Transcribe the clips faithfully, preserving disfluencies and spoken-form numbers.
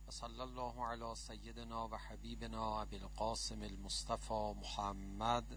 صلی الله علی سیدنا و حبیبنا ابی القاسم المصطفى محمد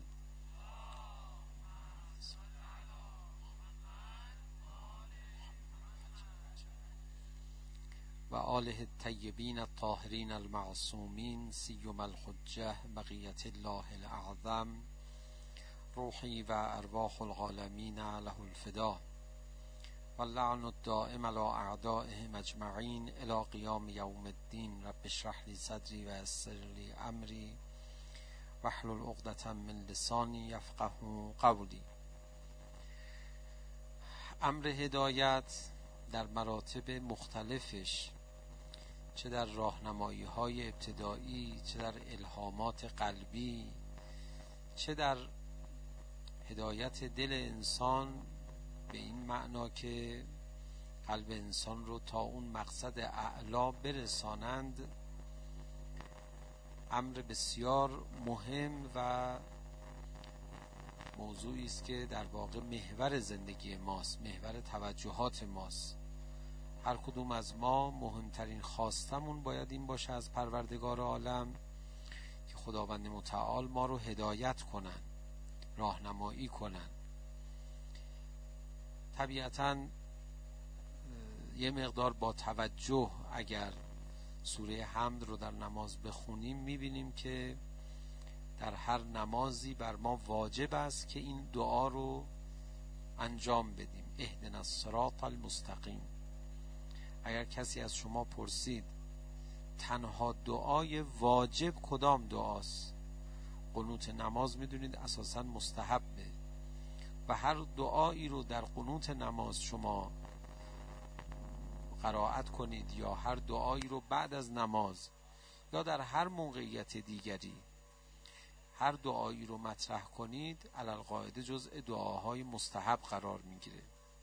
و آله الطیبین الطاهرین المعصومین سیما الحجة بقیة الله الاعظم روحی و ارواح العالمین له الفدا واللعن الدائم على اعدائهم اجمعین الی قیام یوم الدین. رب اشرح لی صدری و یسر لی امری واحلل عقدة من لسانی یفقهوا قولی. امر هدایت در مراتب مختلفش، چه در راهنمایی های ابتدایی، چه در الهامات قلبی، چه در هدایت دل انسان، به این معنا که قلب انسان رو تا اون مقصد اعلا برسانند، امر بسیار مهم و موضوعی است که در واقع محور زندگی ماست، محور توجهات ماست. هر کدوم از ما مهمترین خواستمون باید این باشه از پروردگار عالم که خداوند متعال ما رو هدایت کنن، راهنمایی کنن. طبیعتاً یه مقدار با توجه اگر سوره حمد رو در نماز بخونیم میبینیم که در هر نمازی بر ما واجب است که این دعا رو انجام بدیم، اهدنا الصراط المستقیم. اگر کسی از شما پرسید تنها دعای واجب کدام دعاست، قنوت نماز میدونید اساساً مستحبه و هر دعایی رو در قنوت نماز شما قرائت کنید یا هر دعایی رو بعد از نماز یا در هر موقعیت دیگری هر دعایی رو مطرح کنید، علی القاعده جزء دعاهای مستحب قرار میگیره.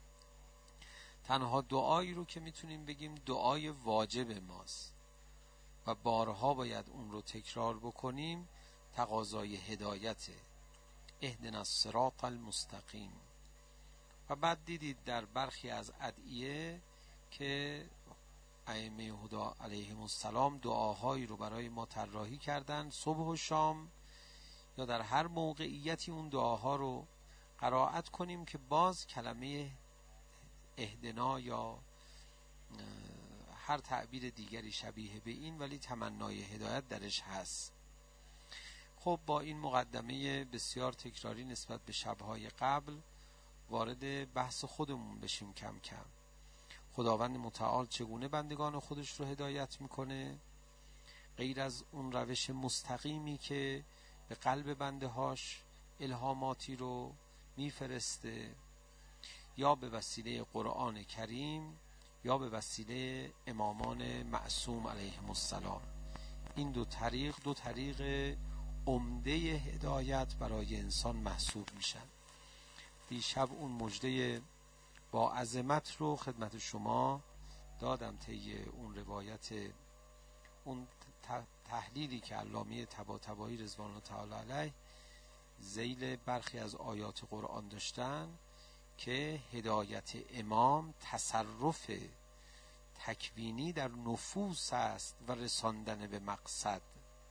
تنها دعایی رو که میتونیم بگیم دعای واجب ماست و بارها باید اون رو تکرار بکنیم، تقاضای هدایته، اهدنا الصراط المستقیم. و بعد دیدید در برخی از ادعیه که ائمه هدا علیهم السلام دعاهایی رو برای ما طراحی کردن، صبح و شام یا در هر موقعیتی اون دعاها رو قرائت کنیم که باز کلمه اهدنا یا هر تعبیر دیگری شبیه به این ولی تمنای هدایت درش هست. خب با این مقدمه بسیار تکراری نسبت به شبهای قبل وارد بحث خودمون بشیم کم کم. خداوند متعال چگونه بندگان خودش رو هدایت میکنه؟ غیر از اون روش مستقیمی که به قلب بنده هاش الهاماتی رو میفرسته، یا به وسیله قرآن کریم یا به وسیله امامان معصوم علیهم السلام. این دو طریق دو طریق عمده هدایت برای انسان محسوب میشن. دیشب اون مژده با عظمت رو خدمت شما دادم طی اون روایت، اون تحلیلی که علامه طباطبایی رضوان الله تعالی علیه ذیل برخی از آیات قرآن داشتن که هدایت امام تصرف تکوینی در نفوس است و رساندن به مقصد.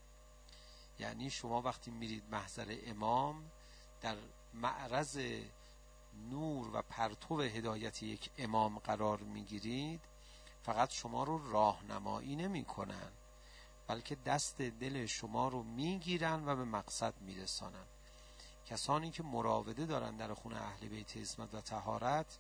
یعنی شما وقتی میرید محضر امام در معرض نور و پرتو هدایت یک امام قرار میگیرید، فقط شما رو راهنمایی نمی کنن بلکه دست دل شما رو میگیرن و به مقصد میرسانن. کسانی که مراوده دارن در خون اهل بیت عصمت و طهارت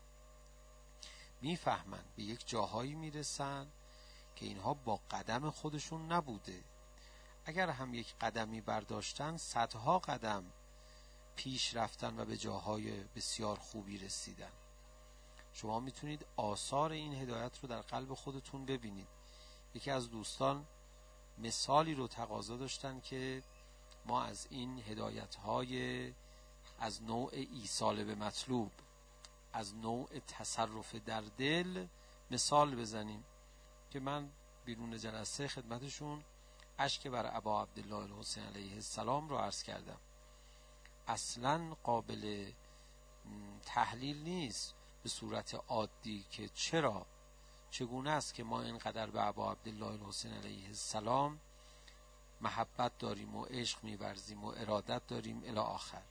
میفهمن، به یک جاهایی میرسن که اینها با قدم خودشون نبوده، اگر هم یک قدمی برداشتن صدها قدم پیش رفتن و به جاهای بسیار خوبی رسیدن. شما میتونید آثار این هدایت رو در قلب خودتون ببینید. یکی از دوستان مثالی رو تقاضا داشتن که ما از این هدایت‌های از نوع ایصال به مطلوب، از نوع تصرف در دل مثال بزنیم، که من بیرون جلسه خدمتشون اشک بر ابا عبدالله الحسین علیه السلام رو عرض کردم. اصلاً قابل تحلیل نیست به صورت عادی که چرا چگونه است که ما اینقدر به ابا عبدالله الحسین علیه السلام محبت داریم و عشق می‌ورزیم و ارادت داریم الی آخر.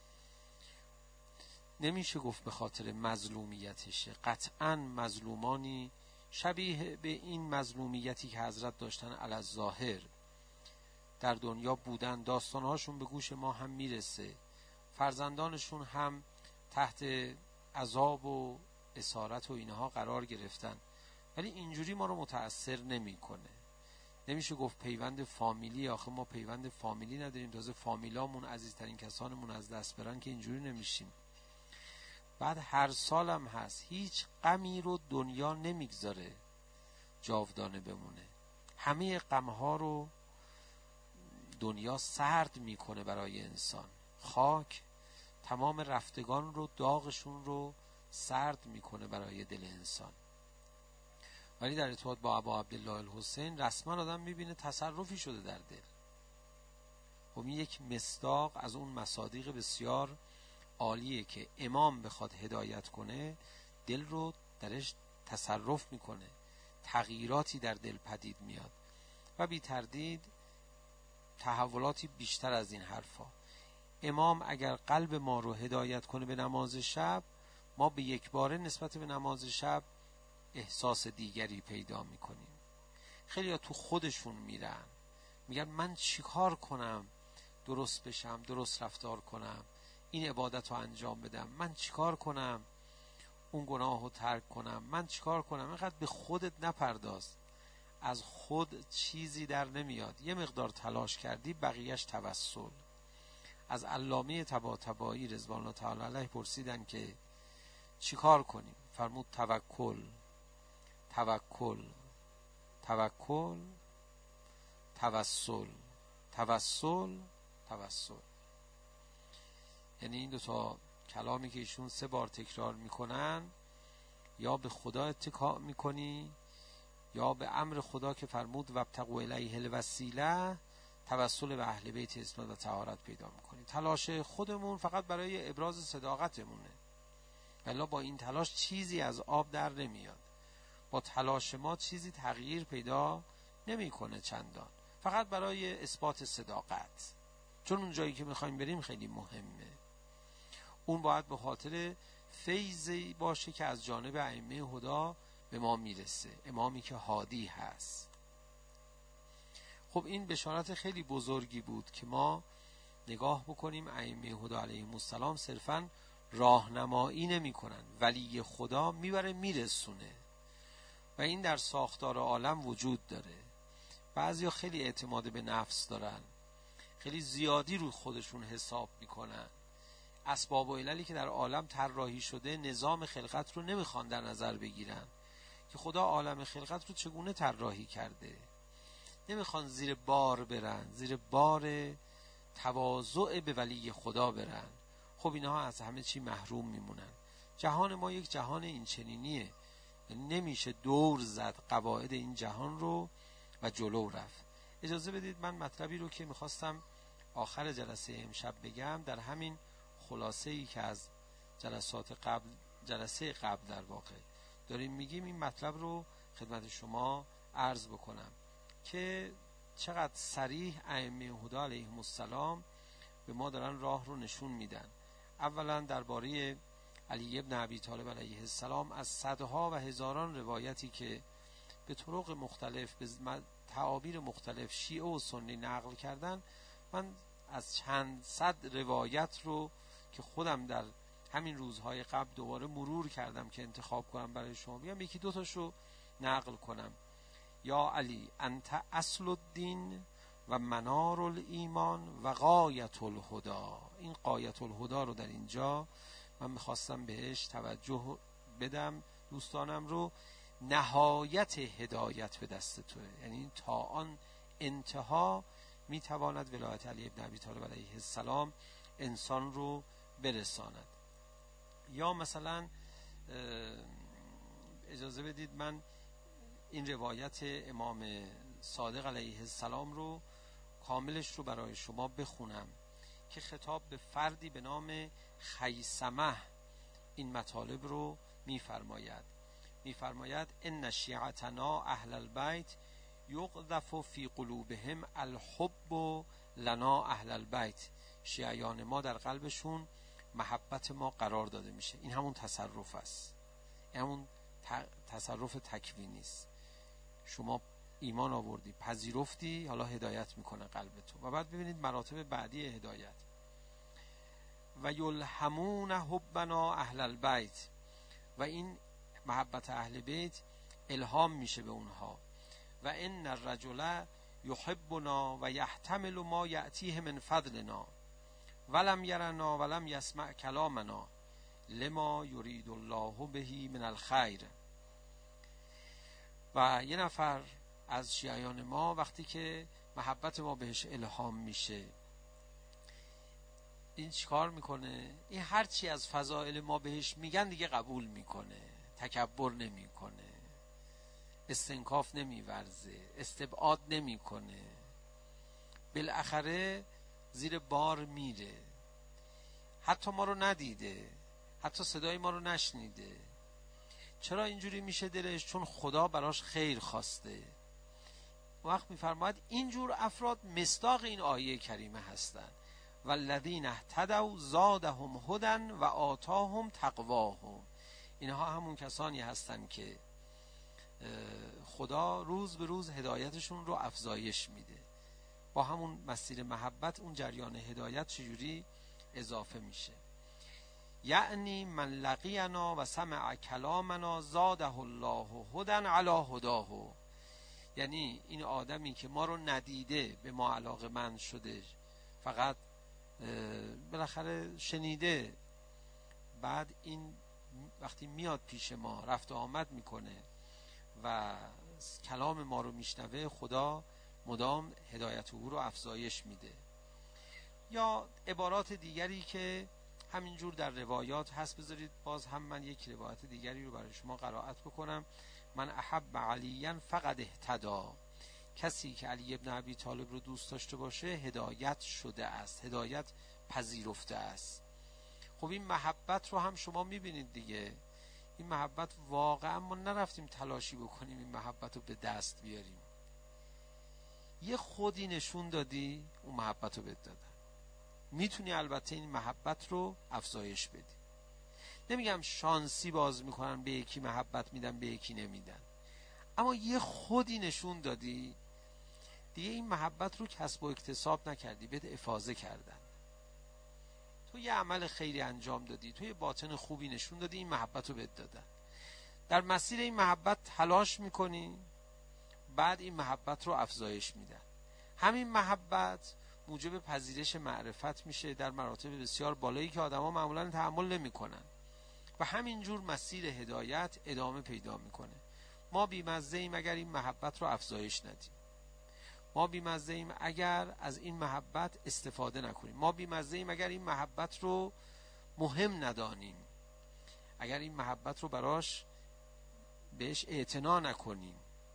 نمیشه گفت به خاطر مظلومیتشه. قطعاً مظلومانی شبیه به این مظلومیتی که حضرت داشتن علی الظاهر در دنیا بودن، داستانهاشون به گوش ما هم میرسه، فرزندانشون هم تحت عذاب و اسارت و اینها قرار گرفتن، ولی اینجوری ما رو متأثر نمیکنه. نمیشه گفت پیوند فامیلی، آخه ما پیوند فامیلی نداریم، تازه فامیلامون عزیزترین کسانمون از دست برن که اینجوری نمیشیم. بعد هر سالم هست، هیچ غمی رو دنیا نمیگذاره جاودانه بمونه. همه غمها رو دنیا سرد میکنه برای انسان. خاک تمام رفتگان رو، داغشون رو سرد میکنه برای دل انسان. ولی در ارتباط با ابا عبدالله الحسین رسما آدم میبینه تصرفی شده در دل. خب این یک مصداق از اون مصادیق بسیار عالیه که امام بخواد هدایت کنه، دل رو درش تصرف میکنه، تغییراتی در دل پدید میاد و بی تردید تحولاتی بیشتر از این حرفا. امام اگر قلب ما رو هدایت کنه به نماز شب، ما به یک باره نسبت به نماز شب احساس دیگری پیدا میکنیم. خیلی ها تو خودشون میرن، میگن من چیکار کنم درست بشم، درست رفتار کنم، این عبادت رو انجام بدم، من چیکار کنم اون گناه رو ترک کنم، من چیکار کنم. اینقدر به خودت نپرداز، از خود چیزی در نمیاد. یه مقدار تلاش کردی، بقیهش توسل. از علامه طباطبایی رضوان الله تعالی علیه پرسیدن که چیکار کنیم؟ فرمود توکل، توکل، توکل، توسل، توسل، توسل. یعنی این دو تا کلامی که ایشون سه بار تکرار میکنن، یا به خدا اتکا میکنی یا به امر خدا که فرمود وابتغوا الیه الوسیله، توسل به اهل بیت اسمت و طهارت پیدا میکنی. تلاش خودمون فقط برای ابراز صداقتمونه، ولی با این تلاش چیزی از آب در نمیاد. با تلاش ما چیزی تغییر پیدا نمیکنه چندان، فقط برای اثبات صداقت، چون اون جایی که میخوایم بریم خیلی مهمه. اون باید به خاطر فیضی باشه که از جانب ائمه هدا به ما میرسه، امامی که هادی هست. خب این بشارت خیلی بزرگی بود که ما نگاه بکنیم ائمه هدا علیهم السلام صرفاً راهنمایی نمی کنن، ولی خدا میبره میرسونه و این در ساختار عالم وجود داره. بعضیا خیلی اعتماد به نفس دارن، خیلی زیادی رو خودشون حساب میکنن، اسباب و عللی که در عالم طراحی شده نظام خلقت رو نمیخوان در نظر بگیرن که خدا عالم خلقت رو چگونه طراحی کرده. نمیخوان زیر بار برن، زیر بار تواضع به ولی خدا برن. خب اینها از همه چی محروم میمونن. جهان ما یک جهان این چنینیه، نمیشه دور زد قواعد این جهان رو و جلو رفت. اجازه بدید من مطلبی رو که میخواستم آخر جلسه امشب بگم، در همین خلاصه ای که از جلسات قبل، جلسه قبل در واقع داریم میگیم، این مطلب رو خدمت شما عرض بکنم که چقدر صریح ائمه هدا علیهم السلام به ما دارن راه رو نشون میدن. اولا درباره علی ابن ابی طالب علیه السلام از صدها و هزاران روایتی که به طرق مختلف به تعابیر مختلف شیعه و سنی نقل کردن، من از چند صد روایت رو که خودم در همین روزهای قبل دوباره مرور کردم که انتخاب کنم برای شما بیام، یکی دو تاشو نقل کنم. یا علی انت اصل الدین و منار الایمان و غایت الهدا. این غایت الهدا رو در اینجا من میخواستم بهش توجه بدم دوستانم رو. نهایت هدایت به دست توه، یعنی تا آن انتها میتواند ولایت علی ابن ابی طالب علیه السلام انسان رو برساند. یا مثلا اجازه بدید من این روایت امام صادق علیه السلام رو کاملش رو برای شما بخونم که خطاب به فردی به نام خیثمه این مطالب رو میفرماید. میفرماید ان شیعتنا اهل البیت یقذف فی قلوبهم الحب لنا اهل البیت. شیعیان ما در قلبشون محبت ما قرار داده میشه. این همون تصرف است، این همون تصرف تکوینی است. شما ایمان آوردی، پذیرفتی، حالا هدایت میکنه قلبتو. و بعد ببینید مراتب بعدی هدایت. و یلهمون حبنا اهل البیت، و این محبت اهل بیت الهام میشه به اونها. و ان الرجل یحبنا و یحتمل ما یأتیه من فضلنا ولم یرنا ولم یسمع کلامنا لما یرید الله به من الخیر. و یه نفر از شیعیان ما وقتی که محبت ما بهش الهام میشه، این چیکار میکنه؟ این هرچی از فضائل ما بهش میگن دیگه قبول میکنه، تکبر نمیکنه، استنکاف نمیورزه، استبعاد نمیکنه، بالاخره زیر بار میره. حتی ما رو ندیده، حتی صدای ما رو نشنیده. چرا اینجوری میشه دلش؟ چون خدا براش خیر خواسته. وقت میفرماید اینجور افراد مصداق این آیه کریمه هستند. والذین اهتدوا زادهم هدی و آتاهم تقواهم. اینها همون کسانی هستند که خدا روز به روز هدایتشون رو افزایش میده. با همون مسیر محبت اون جریان هدایت چجوری اضافه میشه؟ یعنی من لقینا و سمع کلامنا زاده الله هدی علی هداه. یعنی این آدمی که ما رو ندیده، به ما علاقه‌مند شده، فقط بالاخره شنیده، بعد این وقتی میاد پیش ما رفت و آمد میکنه و کلام ما رو میشنوه، خدا مدام هدایت او رو افزایش میده. یا عبارات دیگری که همینجور در روایات هست. بذارید باز هم من یک روایت دیگری رو برای شما قرائت بکنم. من احب علیا فقد اهتدا. کسی که علی ابن ابی طالب رو دوست داشته باشه هدایت شده است، هدایت پذیرفته است. خب این محبت رو هم شما میبینید دیگه. این محبت واقعا ما نرفتیم تلاشی بکنیم این محبت رو به دست بیاریم. یه خودی نشون دادی، اون محبت رو بهت دادن. میتونی البته این محبت رو افزایش بدی. نمیگم شانسی باز میکنن به یکی محبت میدن به یکی نمیدن، اما یه خودی نشون دادی دیگه، این محبت رو کسب و اکتساب نکردی، بهت افاضه کردن. تو یه عمل خیری انجام دادی، تو یه باطن خوبی نشون دادی، این محبت رو بهت دادن. در مسیر این محبت تلاش میکنی، بعد این محبت رو افزایش میدن. همین محبت موجب پذیرش معرفت میشه در مراتب بسیار بالایی که آدما معمولا تحمل نمیکنن و همینجور مسیر هدایت ادامه پیدا میکنه. ما بی‌مزه ایم اگر این محبت رو افزایش ندیم. ما بی‌مزه ایم اگر از این محبت استفاده نکنیم. ما بی‌مزه ایم اگر این محبت رو مهم ندانیم، اگر این محبت رو براش بهش اعتنا نکنیم.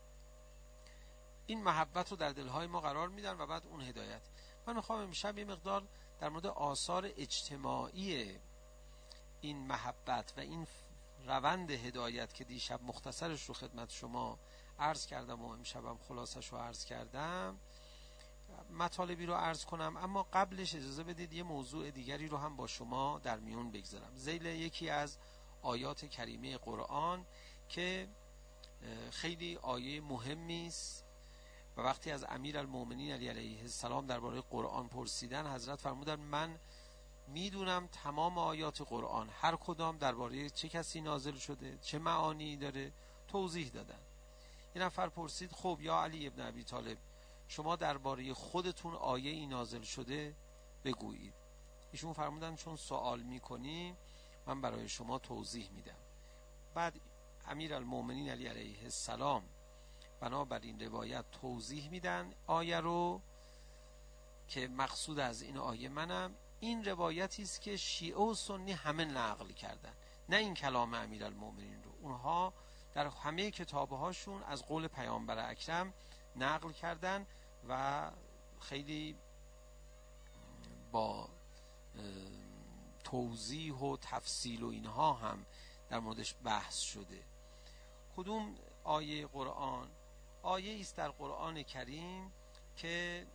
این محبت رو در دلهای ما قرار میدن و بعد اون هدایت. من میخوام امشب یه مقدار در مورد آثار اجتماعی این محبت و این روند هدایت که دیشب مختصرش رو خدمت شما عرض کردم و امشبم خلاصش رو عرض کردم، مطالبی رو عرض کنم. اما قبلش اجازه بدید یه موضوع دیگری رو هم با شما در میون بگذارم. ذیل یکی از آیات کریمه قرآن که خیلی آیه مهمی است و وقتی از امیرالمومنین علی علیه السلام درباره قرآن پرسیدن، حضرت فرمودن من میدونم تمام آیات قرآن هر کدام درباره چه کسی نازل شده، چه معانی داره، توضیح دادن. یه نفر پرسید خب یا علی ابن ابی طالب، شما درباره خودتون آیه ای نازل شده بگویید. ایشون فرمودن چون سوال میکنی من برای شما توضیح میدم. بعد امیرالمومنین علی علیه السلام بنابراین روایت توضیح میدن آیه رو که مقصود از این آیه منم این روایتی است که شیعه و سنی همه نقل کردن، نه این کلام امیرالمومنین رو. اونها در همه کتابهاشون از قول پیامبر اکرم نقل کردن و خیلی با توضیح و تفصیل و اینها هم در موردش بحث شده. کدوم آیه قرآن؟ آیه است در قرآن کریم که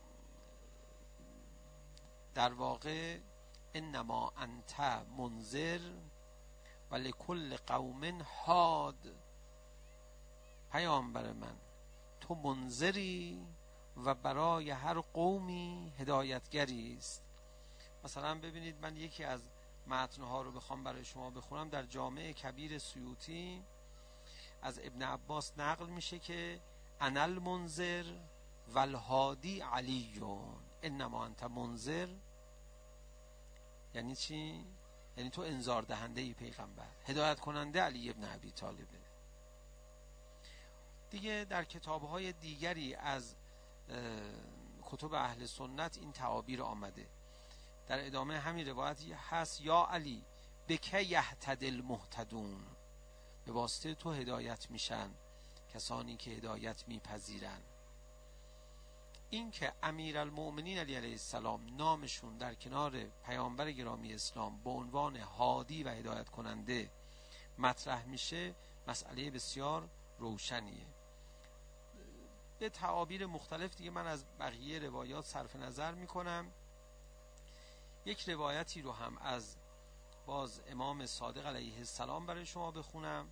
در واقع انما انت منذر و لکل قوم هاد، پیامبر من تو منذری و برای هر قومی هدایتگری است. مثلا ببینید من یکی از متنها رو بخوام برای شما بخونم، در جامع کبیر سیوطی از ابن عباس نقل میشه که انا المنذر و الهادی علیون. انما انت منذر یعنی چی؟ یعنی تو انذار دهنده ای پیغمبر، هدایت کننده علی ابن ابی طالبه. دیگه در کتاب‌های دیگری از کتب اهل سنت این تعابیر آمده. در ادامه همین روایتی هست یا علی بک یهتدی المهتدون، به واسطه تو هدایت میشن کسانی که هدایت میپذیرن. این که امیرالمؤمنین علی علیه السلام نامشون در کنار پیامبر گرامی اسلام به عنوان هادی و هدایت کننده مطرح میشه مسئله بسیار روشنیه. به تعابیر مختلف دیگه من از بقیه روایات صرف نظر میکنم. یک روایتی رو هم از باز امام صادق علیه السلام برای شما بخونم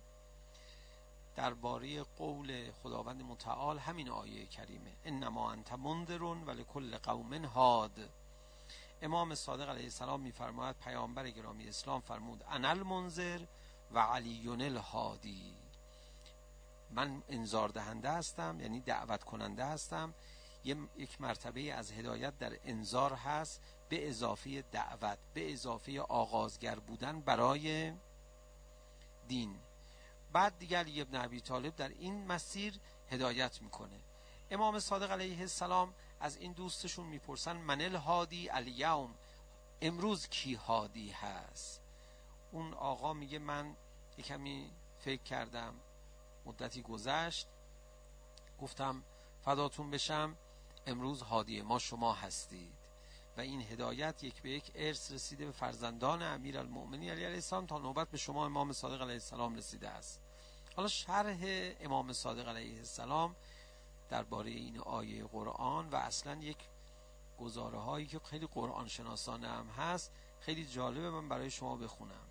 درباره قول خداوند متعال همین آیه کریمه انما انت منذر و لکل قوم هاد. امام صادق علیه السلام میفرماید پیامبر گرامی اسلام فرمود انا المنذر و علی الهادی، من انذار دهنده هستم یعنی دعوت کننده هستم. یک مرتبه از هدایت در انذار هست به اضافه دعوت، به اضافه آغازگر بودن برای دین. بعد دیگر علی ابن ابی طالب در این مسیر هدایت میکنه. امام صادق علیه السلام از این دوستشون میپرسن من الهادی الیوم، امروز کی هادی هست؟ اون آقا میگه من یکمی فکر کردم، مدتی گذشت، گفتم فداتون بشم امروز هادی ما شما هستید. و این هدایت یک به یک ارث رسیده به فرزندان امیرالمؤمنین علی علیه السلام تا نوبت به شما امام صادق علیه السلام رسیده است. حالا شرح امام صادق علیه السلام درباره این آیه قرآن و اصلا یک گزاره هایی که خیلی قرآن شناسانه هم هست خیلی جالبه، من برای شما بخونم.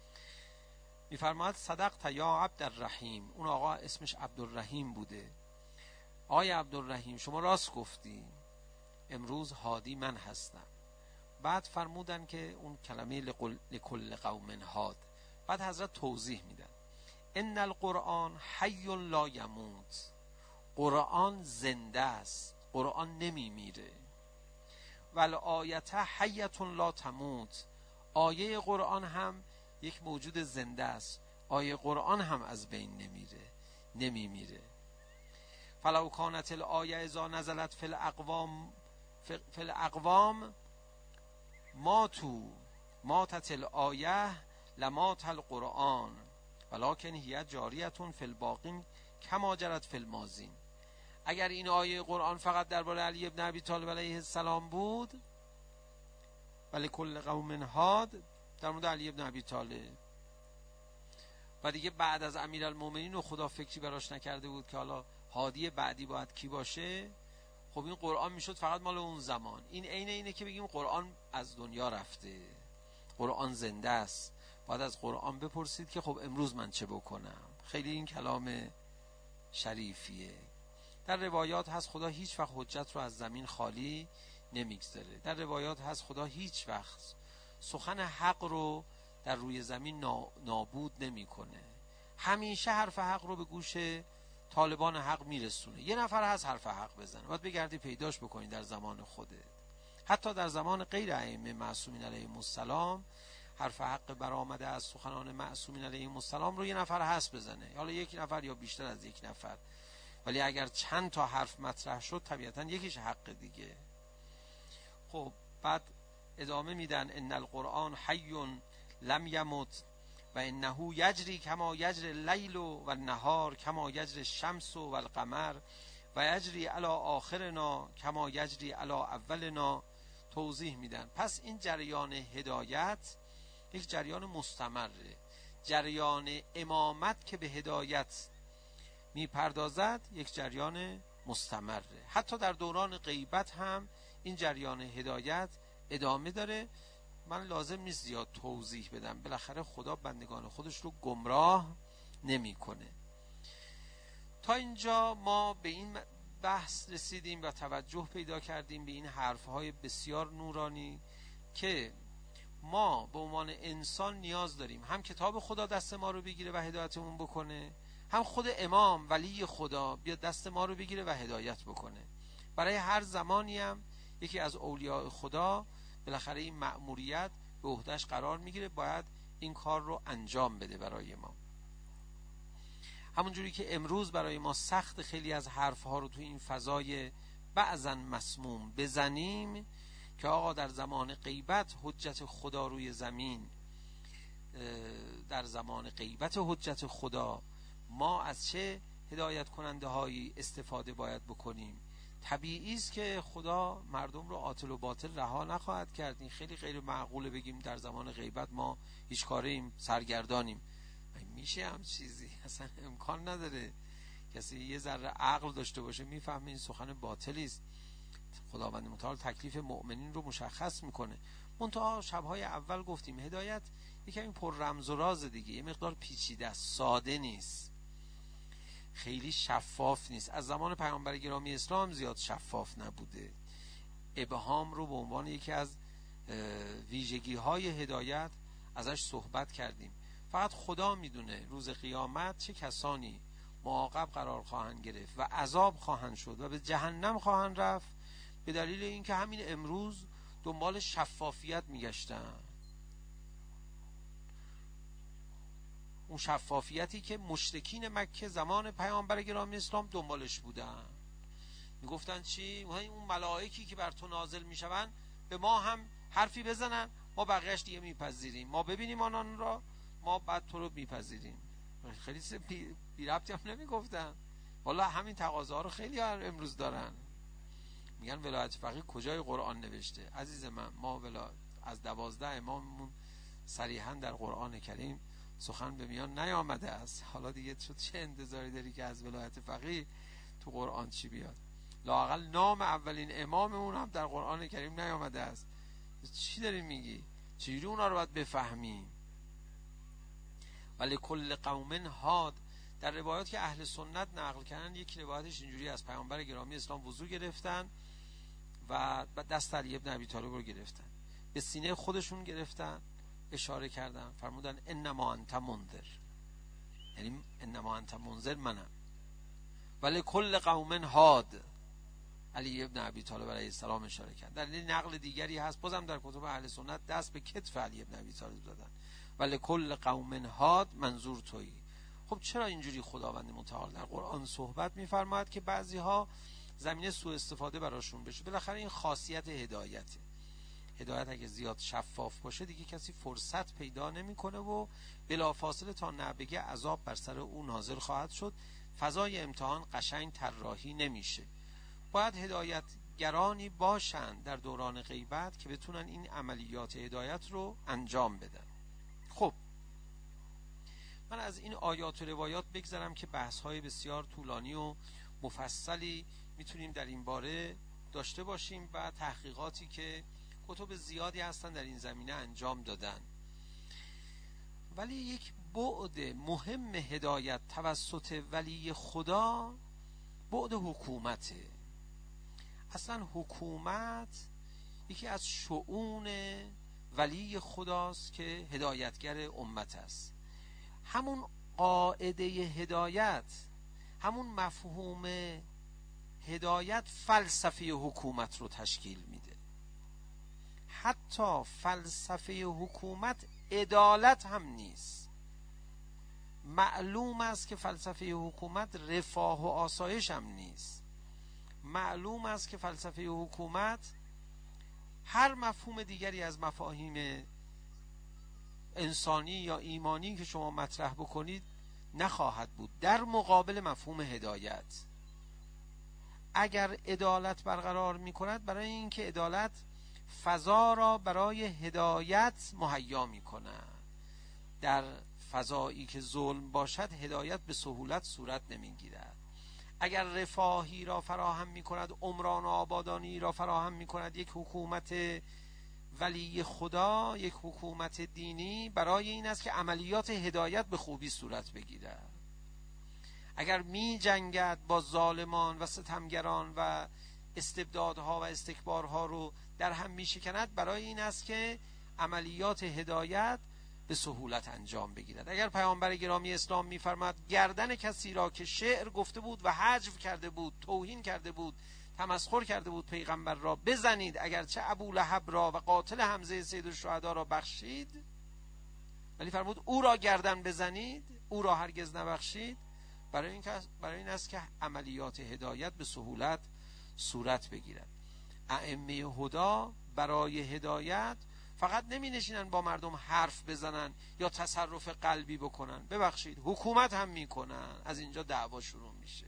میفرماید صدقت یا عبدالرحیم، اون آقا اسمش عبدالرحیم بوده، آقای عبدالرحیم شما راست گفتی، امروز هادی من هستم. بعد فرمودن که اون کلمه لکل قوم هاد، بعد حضرت توضیح میدن ان القرآن حی لا یموت، قرآن زنده است، قرآن نمیمیره. والآیت حیة لا تموت، آیه قرآن هم یک موجود زنده است، آیه قرآن هم از بین نمیره، نمیمیره. فلو کانت الآیه اذا نزلت فی الاقوام فی الاقوام ماتوا ماتت الآیه لمات القرآن ولکن هی جاریة فی الباقین کما جرت فی الماضین. اگر این آیه قرآن فقط درباره علی ابن ابی طالب علیه السلام بود ولی کل قوم هاد در مورد علی ابن ابی طالب و دیگه بعد از امیرالمومنین و خدا فکری براش نکرده بود که حالا هادی بعدی باید کی باشه، خب این قرآن میشد فقط مال اون زمان. این عین اینه که بگیم قرآن از دنیا رفته، قرآن زنده است. باید از قرآن بپرسید که خب امروز من چه بکنم. خیلی این کلام شریفیه. در روایات هست خدا هیچ وقت حجت رو از زمین خالی نمیگذاره. در روایات هست خدا هیچ وقت سخن حق رو در روی زمین نابود نمیکنه. همیشه حرف حق رو به گوش طالبان حق میرسونه. یه نفر هست حرف حق بزنه، باید بگردی پیداش بکنی در زمان خودت. حتی در زمان غیر ائمه معصومین علیهم السلام حرف حق برآمده از سخنان معصومین علیهم السلام رو یه نفر هست بزنه، حالا یک نفر یا بیشتر از یک نفر، ولی اگر چند تا حرف مطرح شد طبیعتا یکیش حق دیگه. خب بعد ادامه میدن ان القرآن حی لم یمت و انه یجری کما یجری اللیل و النهار کما یجری الشمس و القمر و یجری علی آخرنا کما یجری علی اولنا. توضیح میدن پس این جریان هدایت یک جریان مستمره. جریان امامت که به هدایت میپردازد یک جریان مستمره. حتی در دوران غیبت هم این جریان هدایت ادامه داره. من لازم نیست زیاد توضیح بدم، بالاخره خدا بندگان خودش رو گمراه نمیکنه. تا اینجا ما به این بحث رسیدیم و توجه پیدا کردیم به این حرفهای بسیار نورانی که ما به عنوان انسان نیاز داریم هم کتاب خدا دست ما رو بگیره و هدایتمون بکنه، هم خود امام ولی خدا بیاد دست ما رو بگیره و هدایت بکنه. برای هر زمانی هم یکی از اولیاء خدا بالاخره این مأموریت به عهده‌اش قرار میگیره، باید این کار رو انجام بده برای ما. همونجوری که امروز برای ما سخت خیلی از حرفها رو تو این فضای بعضن مسموم بزنیم که آقا در زمان غیبت حجت خدا روی زمین، در زمان غیبت حجت خدا ما از چه هدایت کننده هایی استفاده باید بکنیم. طبیعی است که خدا مردم رو عاطل و باطل رها نخواهد کرد. این خیلی غیر معقوله بگیم در زمان غیبت ما هیچ کاریم، سرگردانیم. میشه هم چیزی؟ اصلا امکان نداره. کسی یه ذره عقل داشته باشه میفهمه این سخن باطلی است. خداوند متعال تکلیف مؤمنین رو مشخص میکنه. منتها شبهای اول گفتیم هدایت یکمی پر رمز و راز دیگه، یه مقدار پیچیده است، ساده نیست، خیلی شفاف نیست. از زمان پیامبر گرامی اسلام زیاد شفاف نبوده. ابهام رو به عنوان یکی از ویژگی های هدایت ازش صحبت کردیم. فقط خدا میدونه روز قیامت چه کسانی معاقب قرار خواهند گرفت و عذاب خواهند شد و به جهنم خواهند رفت، به دلیل اینکه همین امروز دنبال شفافیت میگشتن. اون شفافیتی که مشرکین مکه زمان پیامبر گرامی اسلام دنبالش بودن. میگفتن چی؟ اون ملائکی که بر تو نازل میشون به ما هم حرفی بزنن، ما بقیهش دیگه میپذیریم، ما ببینیم آنان را، ما بعد تو رو میپذیریم. خیلی بی, بی ربطی هم نمیگفتن. والا همین تقاضاها رو خیلی امروز دارن. میگن ولایت فقیه کجای قرآن نوشته؟ عزیز من، ما ولا از دوازده اماممون صریحا در قرآن کریم سخن به میان نیامده است. حالا دیگه تو چه انتظاری داری که از ولایت فقیه تو قرآن چی بیاد؟ لااقل نام اولین اماممون هم در قرآن کریم نیامده است. چی داری میگی؟ چجوری اونا رو باید بفهمیم؟ ولی کل قوم هاد، در روایات که اهل سنت نقل کردن، یک روایتش اینجوری از پیامبر گرامی اسلام وضو گرفتن و دست علی ابن ابی طالب رو گرفتن، به سینه خودشون گرفتن، اشاره کردن، فرمودن انما انت منذر، یعنی انما انت منذر منم. ولی کل قوم هاد، علی ابن ابی طالب علیه السلام اشاره کرد. در نقل دیگری هست بازم در کتب اهل سنت دست به کتف علی ابن ابی طالب دادن، ولی کل قوم هاد منظور تویی. خب چرا اینجوری خداوند متعال در قرآن صحبت می‌فرماید که بعضی ها زمینه سوء استفاده براشون بشه؟ بالاخره این خاصیت هدایته. هدایت اگه زیاد شفاف باشه دیگه کسی فرصت پیدا نمیکنه و بلافاصله تا نبگه عذاب بر سر او نازل خواهد شد. فضای امتحان قشنگ طراحی نمیشه. باید هدایتگرانی باشن در دوران غیبت که بتونن این عملیات هدایت رو انجام بدن. خب من از این آیات و روایات بگذرم که بحث‌های بسیار طولانی و مفصلی میتونیم در این باره داشته باشیم و تحقیقاتی که کتب زیادی هستن در این زمینه انجام دادن. ولی یک بعد مهم هدایت توسط ولی خدا بعد حکومته. اصلا حکومت یکی از شؤون ولی خداست که هدایتگر امت است. همون قاعده هدایت، همون مفهوم هدایت فلسفه حکومت رو تشکیل میده. حتی فلسفه حکومت عدالت هم نیست. معلوم است که فلسفه حکومت رفاه و آسایش هم نیست. معلوم است که فلسفه حکومت هر مفهوم دیگری از مفاهیم انسانی یا ایمانی که شما مطرح بکنید نخواهد بود در مقابل مفهوم هدایت. اگر عدالت برقرار می کند، برای اینکه عدالت فضا را برای هدایت مهیا می کند، در فضایی که ظلم باشد هدایت به سهولت صورت نمیگیرد. اگر رفاهی را فراهم می کند، عمران و آبادانی را فراهم می کند یک حکومت ولی خدا، یک حکومت دینی، برای این است که عملیات هدایت به خوبی صورت بگیرد. اگر می جنگد با ظالمان و ستمگران و استبدادها و استکبارها رو در هم می شکند، برای این است که عملیات هدایت به سهولت انجام بگیرد. اگر پیامبر گرامی اسلام می‌فرماد گردن کسی را که شعر گفته بود و حجو کرده بود، توهین کرده بود، تمسخر کرده بود پیغمبر را، بزنید، اگرچه ابولهب را و قاتل حمزه سید الشهدا را بخشید، ولی فرمود او را گردن بزنید، او را هرگز نبخشید. برای این برای این است که عملیات هدایت به سهولت صورت بگیرد. ائمه هدا برای هدایت فقط نمی نشینن با مردم حرف بزنن یا تصرف قلبی بکنن، ببخشید حکومت هم میکنن. از اینجا دعوا شروع میشه.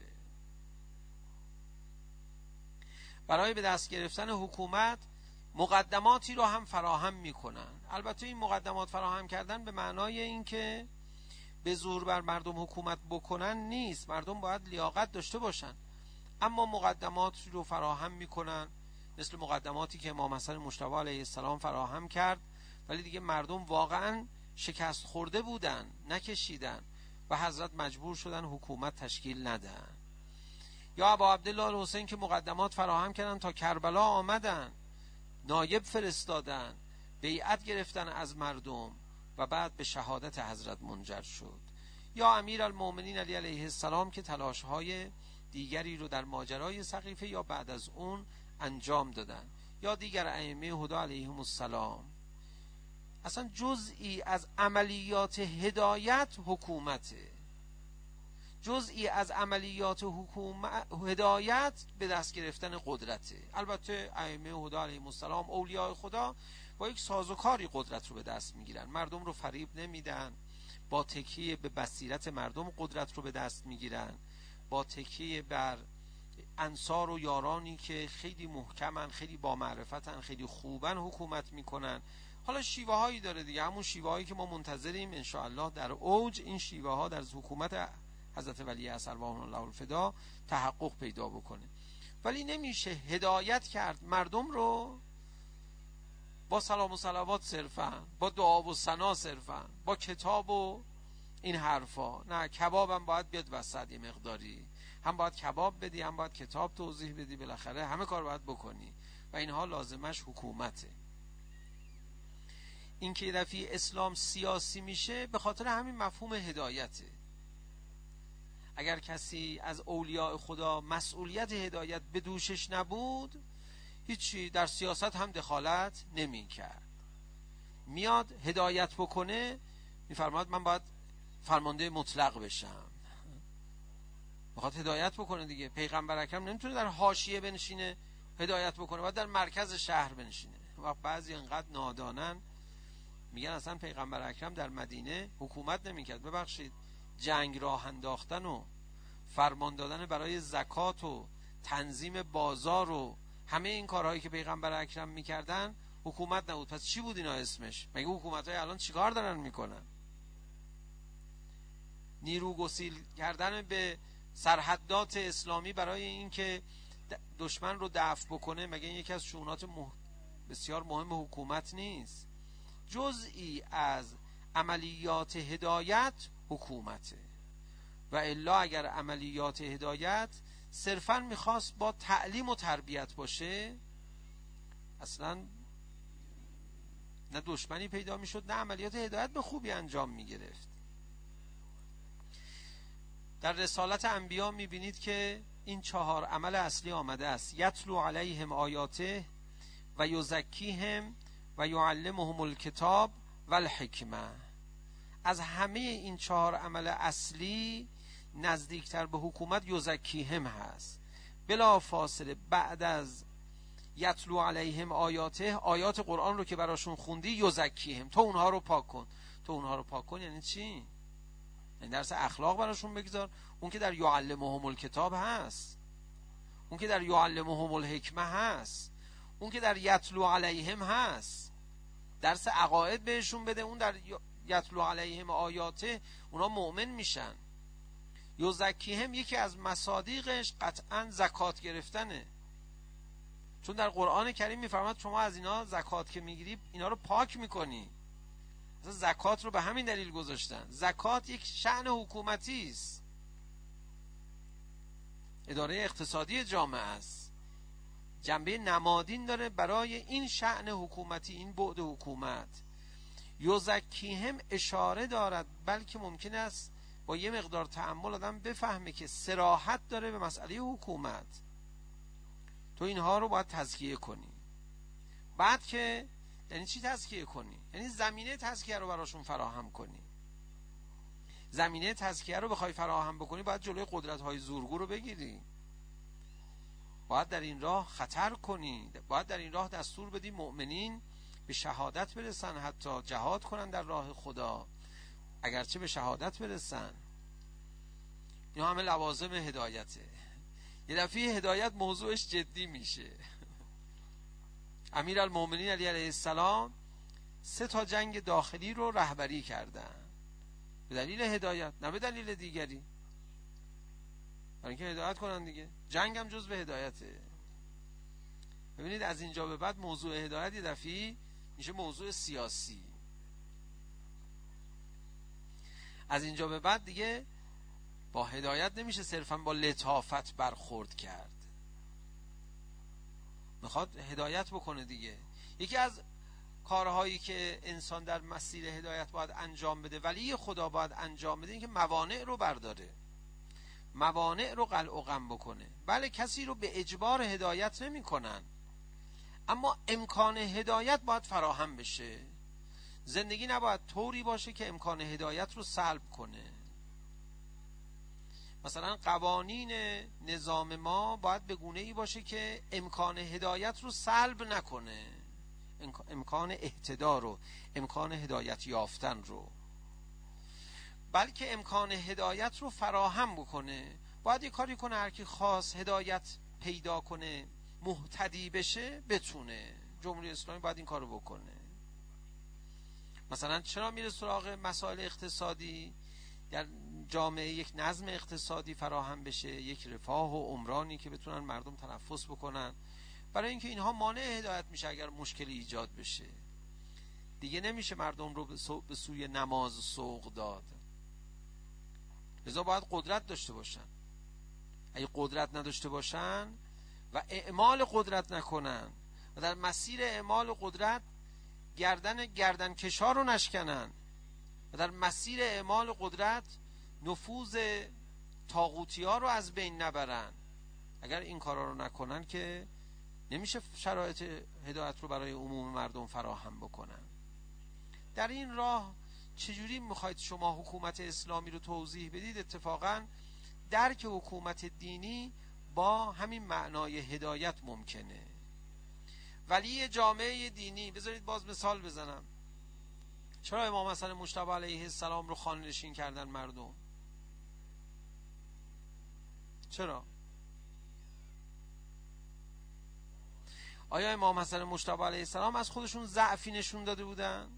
برای به دست گرفتن حکومت مقدماتی رو هم فراهم میکنن. البته این مقدمات فراهم کردن به معنای این که به زور بر مردم حکومت بکنن نیست، مردم باید لیاقت داشته باشن، اما مقدماتی رو فراهم میکنن، مثل مقدماتی که امام حسن مجتبی علیه السلام فراهم کرد، ولی دیگه مردم واقعا شکست خورده بودن، نکشیدن و حضرت مجبور شدن حکومت تشکیل ندن. یا ابا عبدالله الحسین که مقدمات فراهم کردن تا کربلا آمدن، نایب فرستادن، بیعت گرفتن از مردم و بعد به شهادت حضرت منجر شد. یا امیر المؤمنین علی علیه السلام که تلاش‌های دیگری رو در ماجرای سقیفه یا بعد از اون انجام دادن، یا دیگر ائمه هدا علیهم السلام. اصلا جزئی از عملیات هدایت حکومته، جزئی از عملیات حکومت هدایت به دست گرفتن قدرته. البته ائمه هدا علیهم السلام، اولیاء خدا، با یک سازوکاری قدرت رو به دست میگیرن، مردم رو فریب نمیدن، با تکیه به بصیرت مردم قدرت رو به دست میگیرن، با تکیه بر انصار و یارانی که خیلی محکمن، خیلی با معرفتن، خیلی خوبن حکومت میکنن. حالا شیوه هایی داره دیگه، همون شیوه هایی که ما منتظریم انشاءالله در اوج این شیوه ها در حکومت حضرت ولی عصر ارواحهم الله الفدا تحقق پیدا بکنه. ولی نمیشه هدایت کرد مردم رو با سلام و صلوات صرفا، با دعا و ثنا صرفا، با کتاب و این حرفا. نه، کبابم باید بیاد وسط، یه مقداری هم باید کباب بدی، هم باید کتاب توضیح بدی، بالاخره همه کار باید بکنی و اینها لازمش حکومته. این که یه دفعه اسلام سیاسی میشه به خاطر همین مفهوم هدایته. اگر کسی از اولیاء خدا مسئولیت هدایت به دوشش نبود، هیچی در سیاست هم دخالت نمی کرد. میاد هدایت بکنه، میفرماد من باید فرمانده مطلق بشم، میخواد هدایت بکنه دیگه. پیغمبر اکرم نمیتونه در حاشیه بنشینه هدایت بکنه، باید در مرکز شهر بنشینه. وقت بعضی انقدر نادانن میگن اصلا پیغمبر اکرم در مدینه حکومت نمیکرد. ببخشید، جنگ راه انداختن و فرمان دادن برای زکات و تنظیم بازار و همه این کارهایی که پیغمبر اکرم میکردن حکومت نبود. پس چی بود اینا اسمش؟ مگه حکومت‌های الان چیکار دارن میکنن؟ نیرو گسیل کردن به سرحدات اسلامی برای اینکه دشمن رو دفع بکنه، مگه این یکی از شؤونات مح... بسیار مهم حکومت نیست؟ جزئی از عملیات هدایت حکومته. و الا اگر عملیات هدایت صرفاً میخواست با تعلیم و تربیت باشه، اصلاً نه دشمنی پیدا میشد، نه عملیات هدایت به خوبی انجام میگرفت. در رسالت انبیا میبینید که این چهار عمل اصلی آمده است: یتلو علیهم آیاته و یزکیهم و یعلمهم الکتاب و الحکمه. از همه این چهار عمل اصلی نزدیکتر به حکومت یزکیهم هست. بلا فاصله بعد از یتلو علیهم آیاته، آیات قرآن رو که براشون خوندی، یزکیهم، تو اونها رو پاک کن. تو اونها رو پاک کن یعنی چی؟ یعنی درس اخلاق براشون بگذار. اون که در یعلمهم الکتاب هست، اون که در یعلمهم الحکمه هست، اون که در یتلو علیهم هست. درس عقاید بهشون بده، اون در یتلو علیهم آیاته اونا مؤمن میشن. یزکیهم یکی از مصادیقش قطعا زکات گرفتنه، چون در قرآن کریم میفرماد شما از اینا زکات که میگیری اینا رو پاک میکنی. مثلا زکات رو به همین دلیل گذاشتن. زکات یک شأن حکومتی است، اداره اقتصادی جامعه است، جنبه نمادین داره برای این شأن حکومتی، این بعد حکومت. یزکیهم اشاره دارد، بلکه ممکن است با یه مقدار تأمل آدم بفهمه که صراحت داره به مسئله حکومت. تو اینها رو باید تزکیه کنی. بعد که یعنی چی تزکیه کنی؟ یعنی زمینه تزکیه رو براشون فراهم کنی. زمینه تزکیه رو بخوای فراهم بکنی باید جلوی قدرت‌های زورگو رو بگیری، باید در این راه خطر کنی، باید در این راه دستور بدی مؤمنین به شهادت برسن، حتی جهاد کنن در راه خدا، اگرچه به شهادت برسن. اینا همه لوازم هدایته. یه دفعه هدایت موضوعش جدی میشه. امیرالمومنین علی علیه السلام سه تا جنگ داخلی رو رهبری کردن به دلیل هدایت، نه به دلیل دیگری، برای اینکه هدایت کنن دیگه. جنگ هم جز به هدایته. ببینید از اینجا به بعد موضوع هدایت یه دفعه میشه موضوع سیاسی. از اینجا به بعد دیگه با هدایت نمیشه صرفا با لطافت برخورد کرد، میخواد هدایت بکنه دیگه. یکی از کارهایی که انسان در مسیر هدایت باید انجام بده، ولی خدا باید انجام بده، این که موانع رو برداره، موانع رو قلع و قم بکنه. بله کسی رو به اجبار هدایت نمی کنن، اما امکان هدایت باید فراهم بشه. زندگی نباید طوری باشه که امکان هدایت رو سلب کنه. مثلا قوانین نظام ما باید به گونه ای باشه که امکان هدایت رو سلب نکنه، امکان اهتدا رو، امکان هدایت یافتن رو، بلکه امکان هدایت رو فراهم بکنه. باید یه کاری کنه هر کی خواست هدایت پیدا کنه، مهتدی بشه، بتونه. جمهوری اسلامی باید این کارو بکنه. مثلا چرا میره سراغ مسائل اقتصادی؟ در جامعه یک نظم اقتصادی فراهم بشه، یک رفاه و عمرانی که بتونن مردم تنفس بکنن، برای اینکه اینها مانع هدایت میشه. اگر مشکلی ایجاد بشه دیگه نمیشه مردم رو به سوی نماز سوق داد. لذا باید قدرت داشته باشن. اگه قدرت نداشته باشن و اعمال قدرت نکنن و در مسیر اعمال قدرت گردن گردن کشا رو نشکنن و در مسیر اعمال قدرت نفوذ طاغوتی ها رو از بین نبرن، اگر این کارا رو نکنن که نمیشه شرایط هدایت رو برای عموم مردم فراهم بکنن. در این راه چجوری میخواید شما حکومت اسلامی رو توضیح بدید؟ اتفاقا درک حکومت دینی با همین معنای هدایت ممکنه. ولی جامعه دینی، بذارید باز مثال بزنم، چرا امام حسن مجتبی علیه السلام رو خانه نشین کردن مردم؟ چرا؟ آیا امام حسن مجتبی علیه السلام از خودشون ضعفی نشون داده بودن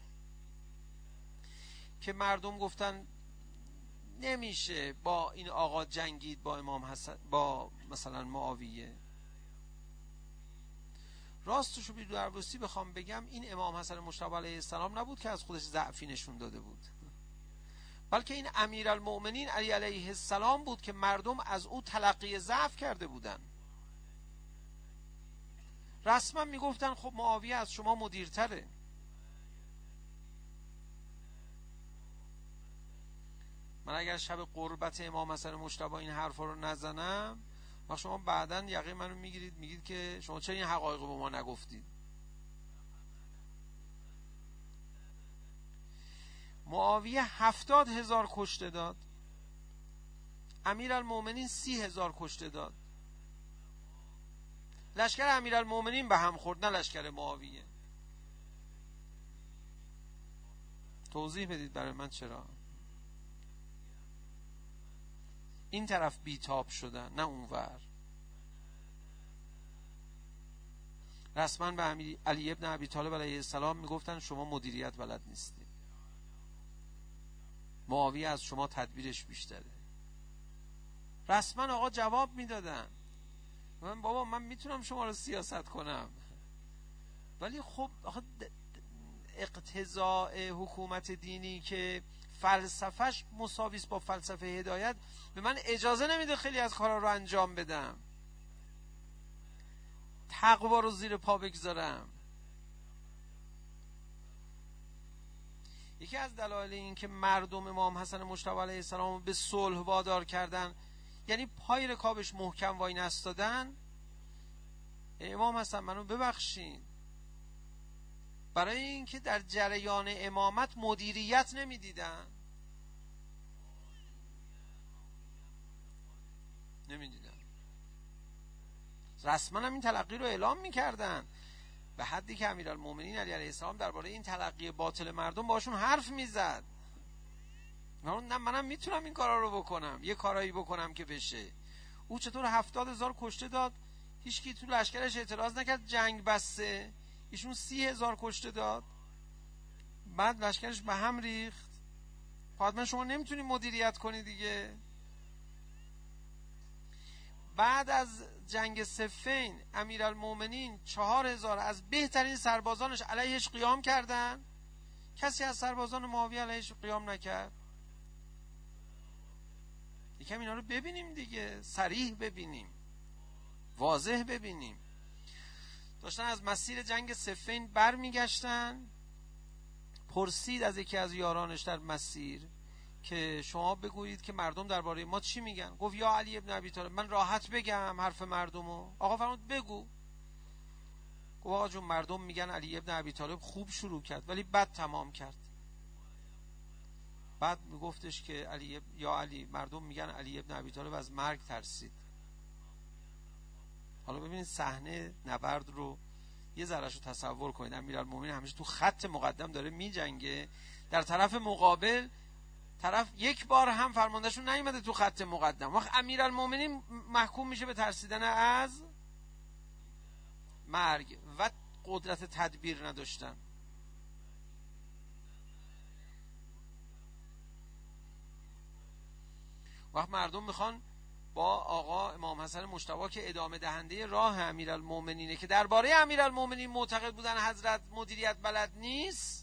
که مردم گفتن نمیشه با این آقا جنگید با امام حسن، با مثلا معاویه؟ راستشو بی دربستی بخوام بگم، این امام حسن مجتبی علیه السلام نبود که از خودش ضعفی نشون داده بود، بلکه این امیرالمومنین علی علیه السلام بود که مردم از او تلقی ضعف کرده بودن. رسما میگفتن خب معاویه از شما مدیرتره. من اگر شب قربت امام حسن مجتبی این حرفا رو نزنم و شما بعداً یقه منو میگیرید، میگید که شما چرا این حقایق رو به ما نگفتید. معاویه هفتاد هزار کشته داد، امیرالمومنین سی هزار کشته داد. لشکر امیرالمومنین به هم خورد، نه لشکر معاویه. توضیح بدید برای من چرا این طرف بیتاب شدن نه اونور؟ رسما به علی ابن ابی طالب علیه السلام میگفتن شما مدیریت بلد نیستی. معاویه از شما تدبیرش بیشتره. رسما آقا جواب میدادن من بابا من میتونم شما رو سیاست کنم، ولی خب آخه اقتضاء حکومت دینی که فلسفهش مساویس با فلسفه هدایت به من اجازه نمیده خیلی از کارا رو انجام بدم، تقوا رو زیر پا بگذارم. یکی از دلایل این که مردم امام حسن مجتبی علیه السلام رو به صلح وادار کردن، یعنی پای رکابش محکم وای نستادن، امام حسن منو ببخشین، برای اینکه در جریان امامت مدیریت نمیدیدن نمیدیدن رسما هم این تلقی رو اعلام میکردن، به حدی که امیرالمومنین علی علیه السلام درباره این تلقی باطل مردم باشون حرف میزد. نه منم میتونم این کارا رو بکنم، یه کارایی بکنم که بشه. او چطور هفتاد هزار کشته داد، هیچکی تو لشکرش اعتراض نکرد، جنگ بسته، ایشون سی هزار کشته داد، بعد لشکرش به هم ریخت. حتما شما نمیتونی مدیریت کنی دیگه. بعد از جنگ صفین امیرالمومنین چهار هزار از بهترین سربازانش علیهش قیام کردن، کسی از سربازان معاویه علیهش قیام نکرد. یکم اینا رو ببینیم دیگه، صریح ببینیم، واضح ببینیم. داشتن از مسیر جنگ صفین بر میگشتن، پرسید از یکی از یارانش در مسیر که شما بگویید که مردم درباره ما چی میگن. گفت یا علی ابن ابی طالب من راحت بگم حرف مردمو؟ آقا فرمود بگو. گفت آقا جون مردم میگن علی ابن ابی طالب خوب شروع کرد ولی بد تمام کرد. بعد میگفتش که علی یا علی مردم میگن علی ابن ابی طالب از مرگ ترسید. حالا ببینید صحنه نبرد رو یه ذره‌اش رو تصور کنید. امیرالمومنین همیشه تو خط مقدم داره میجنگه، در طرف مقابل طرف یک بار هم فرماندهشون نیومده تو خط مقدم. وقت امیرالمومنین محکوم میشه به ترسیدن از مرگ و قدرت تدبیر نداشتن. وقت مردم میخوان با آقا امام حسن مجتبی که ادامه دهنده راه امیرالمومنینه که درباره امیرالمومنین معتقد بودن حضرت مدیریت بلد نیست،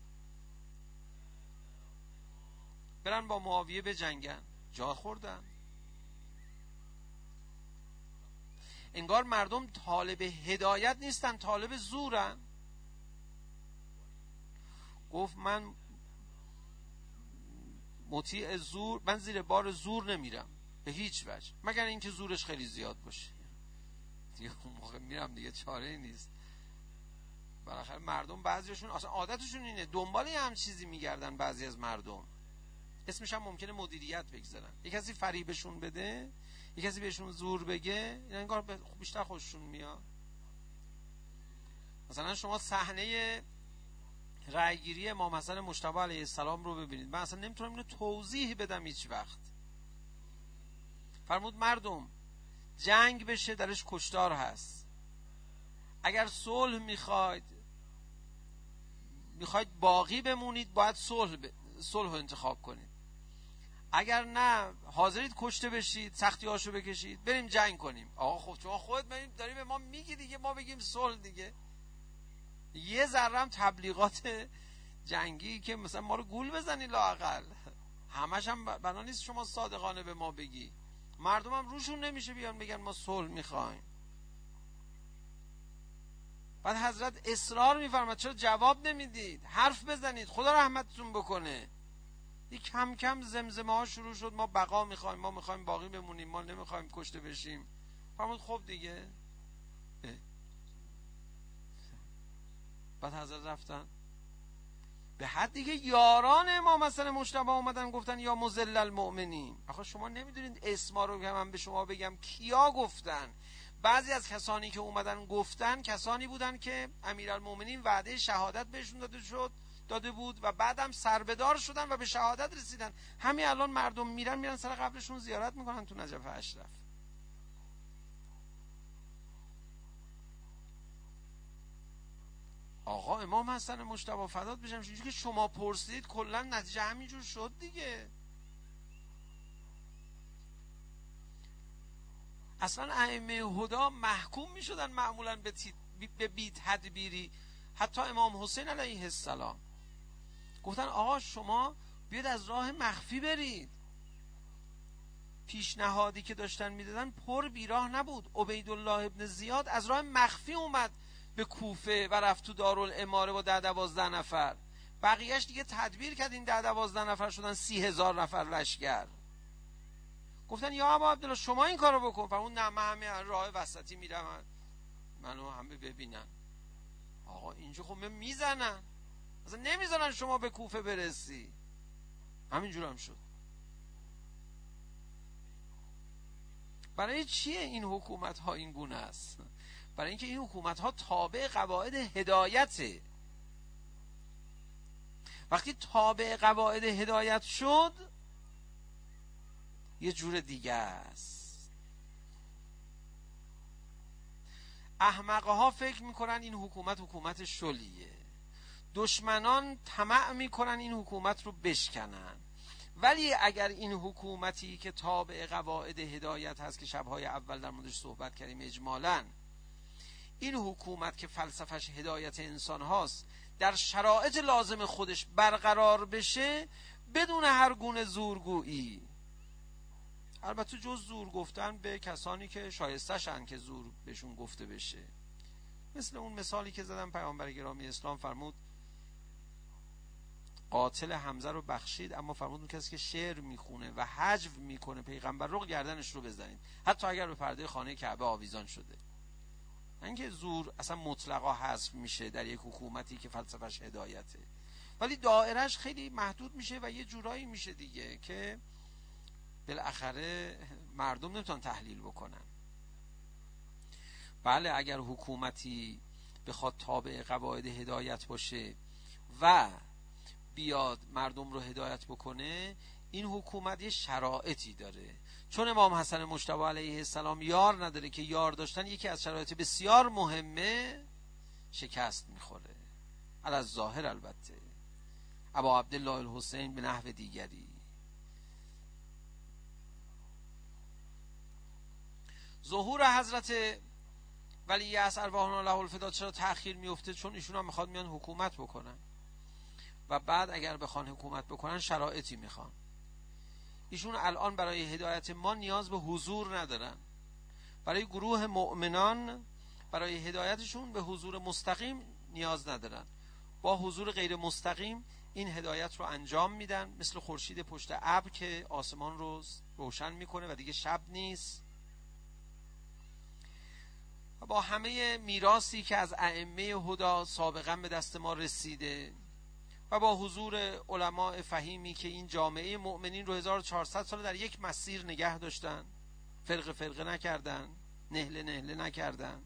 برن با معاویه بجنگن، جا خوردن. انگار مردم طالب هدایت نیستن، طالب زورن. گفت من مطیع زور، من زیر بار زور نمیرم به هیچ وجه، مگر اینکه زورش خیلی زیاد باشه. دیگه اون موقع میرم دیگه، چاره ای نیست. بالاخره مردم بعضیشون اصلا عادتشون اینه دنبال هم چیزی میگردن. بعضی از مردم اسمش هم ممکنه مدیریت بگذارن، یک کسی فریبشون بده، یک کسی بهشون زور بگه، اینا انگار بیشتر خوششون میاد. مثلا شما صحنه رأیگیری امام حسن مجتبی علیه السلام رو ببینید. من اصلا نمیتونم اینو توضیح بدم هیچ وقت. فرمود مردم جنگ بشه درش کشتار هست، اگر صلح میخواید میخواید باقی بمونید باید صلح ب... صلح رو انتخاب کنید، اگر نه حاضرید کشته بشید سختی هاشو بکشید بریم جنگ کنیم. آقا خب شما خودت داری به ما میگی دیگه، ما بگیم صلح دیگه. یه ذره هم تبلیغات جنگی که مثلا ما رو گول بزنی لااقل، همش هم بنا نیست شما صادقانه به ما بگی. مردم هم روشون نمیشه بیان بگن ما صلح میخوایم. بعد حضرت اصرار میفرماد چرا جواب نمیدید، حرف بزنید خدا رحمتتون بکنه. یک کم کم زمزمه ها شروع شد، ما بقا میخوایم، ما میخوایم باقی بمونیم، ما نمیخوایم کشته بشیم. فرمود خب دیگه. بعد حضرت رفتن به حد دیگه یاران امام حسن مجتبی اومدن گفتن یا مذل المؤمنین. آخه شما نمیدونید اسما رو که من به شما بگم کیا گفتن. بعضی از کسانی که اومدن گفتن کسانی بودن که امیرالمومنین وعده شهادت بهشون داده شد داده بود و بعدم سربدار شدن و به شهادت رسیدن. همین الان مردم میرن میرن سر قبرشون زیارت میکنن تو نجف اشرف. آقا امام حسن مجتبی فدات بشم چون که شما پرسید کلا نتیجه همینجور شد دیگه. اصلا ائمه هدا محکوم می شدن معمولا به, به بی تدبیری. حتی امام حسین علیه السلام گفتن آقا شما بیاید از راه مخفی برید. پیشنهادی که داشتن میدادن پر بیراه نبود. عبیدالله ابن زیاد از راه مخفی اومد به کوفه و رفت تو دارالاماره با ده دوازده نفر. بقیهش دیگه تدبیر کرد، این ده دوازده نفر شدن سی هزار نفر لشکر. گفتن یا ابا عبدالله شما این کارو بکن. فرمود نه من همه راه وسطی میرم منو همه ببینن. آقا اینجا خب میزنن، اصلا نمیزنن شما به کوفه برسی. همینجور هم شد. برای چیه این حکومت ها این گونه است؟ برای اینکه این حکومت ها تابع قواعد هدایته. وقتی تابع قواعد هدایت شد یه جور دیگه است. احمقه ها فکر میکنن این حکومت حکومت شلیه، دشمنان طمع میکنن این حکومت رو بشکنن. ولی اگر این حکومتی که تابع قواعد هدایت هست که شبهای اول در موردش صحبت کردیم اجمالاً، این حکومت که فلسفش هدایت انسان هاست در شرایط لازم خودش برقرار بشه بدون هر گونه زورگویی، البته جز زور گفتن به کسانی که شایسته شن که زور بهشون گفته بشه. مثل اون مثالی که زدم پیامبر گرامی اسلام فرمود قاتل حمزه رو بخشید، اما فرمود اون کسی که شعر میخونه و هجو میکنه پیغمبر رو گردنش رو بزنید، حتی اگر به پرده خانه کعبه آویزان شده. اینکه زور اصلا مطلقا حذف میشه در یک حکومتی که فلسفش هدایته، ولی دایرش خیلی محدود میشه و یه جورایی میشه دیگه که بالاخره مردم نمیتونن تحلیل بکنن. بله اگر حکومتی بخواد تابع قواعد هدایت باشه و بیاد مردم رو هدایت بکنه، این حکومت یه شرایطی داره. چون امام حسن مجتبی علیه السلام یار نداره که یار داشتن یکی از شرایط بسیار مهمه شکست میخوره. علی الظاهر البته ابا عبدالله الحسین به نحو دیگری. ظهور حضرت ولی اصل ارواحنا له الفدا چرا تأخیر میفته؟ چون ایشون هم میخواد میان حکومت بکنن و بعد اگر بخوان حکومت بکنن شرایطی میخوان. ایشون الان برای هدایت ما نیاز به حضور ندارن. برای گروه مؤمنان برای هدایتشون به حضور مستقیم نیاز ندارن. با حضور غیر مستقیم این هدایت رو انجام میدن، مثل خورشید پشت ابر که آسمان رو روشن میکنه و دیگه شب نیست. و با همه میراثی که از ائمه هدا سابقا به دست ما رسیده و با حضور علماء فهیمی که این جامعه مؤمنین رو هزار و چهارصد سال در یک مسیر نگه داشتن، فرقه فرقه نکردن، نهله نهله نکردن،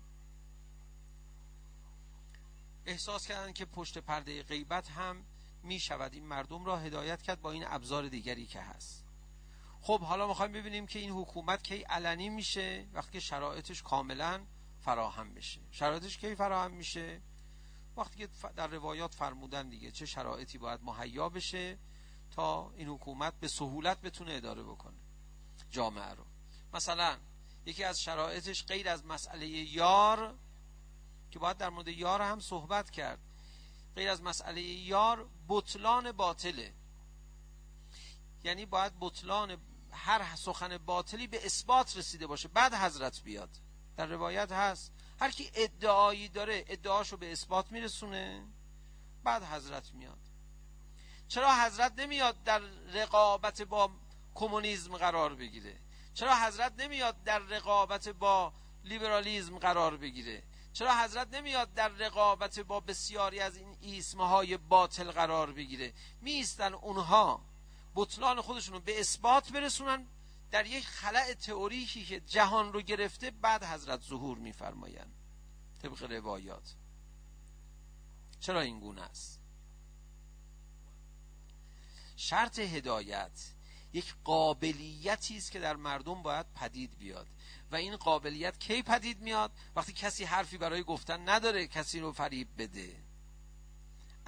احساس کردن که پشت پرده غیبت هم می شود این مردم را هدایت کرد با این ابزار دیگری که هست. خب حالا میخوایم ببینیم که این حکومت کی علنی میشه؟ وقتی که شرایطش کاملا فراهم بشه. شرایطش کی فراهم میشه؟ وقتی که در روایات فرمودن دیگه چه شرایطی باید مهیا بشه تا این حکومت به سهولت بتونه اداره بکنه جامعه رو. مثلا یکی از شرایطش غیر از مسئله یار که باید در مورد یار هم صحبت کرد، غیر از مسئله یار بطلان باطله. یعنی باید بطلان هر سخن باطلی به اثبات رسیده باشه بعد حضرت بیاد. در روایت هست هر کی ادعایی داره ادعاشو به اثبات میرسونه بعد حضرت میاد. چرا حضرت نمیاد در رقابت با کمونیسم قرار بگیره؟ چرا حضرت نمیاد در رقابت با لیبرالیسم قرار بگیره؟ چرا حضرت نمیاد در رقابت با بسیاری از این ایسمهای باطل قرار بگیره؟ میستن اونها بطلان خودشونو به اثبات برسونن در یک خلأ تئوریکی که جهان رو گرفته، بعد حضرت ظهور میفرمایند طبق روایات. چرا این گونه است؟ شرط هدایت یک قابلیتی است که در مردم باید پدید بیاد و این قابلیت کی پدید میاد؟ وقتی کسی حرفی برای گفتن نداره کسی رو فریب بده.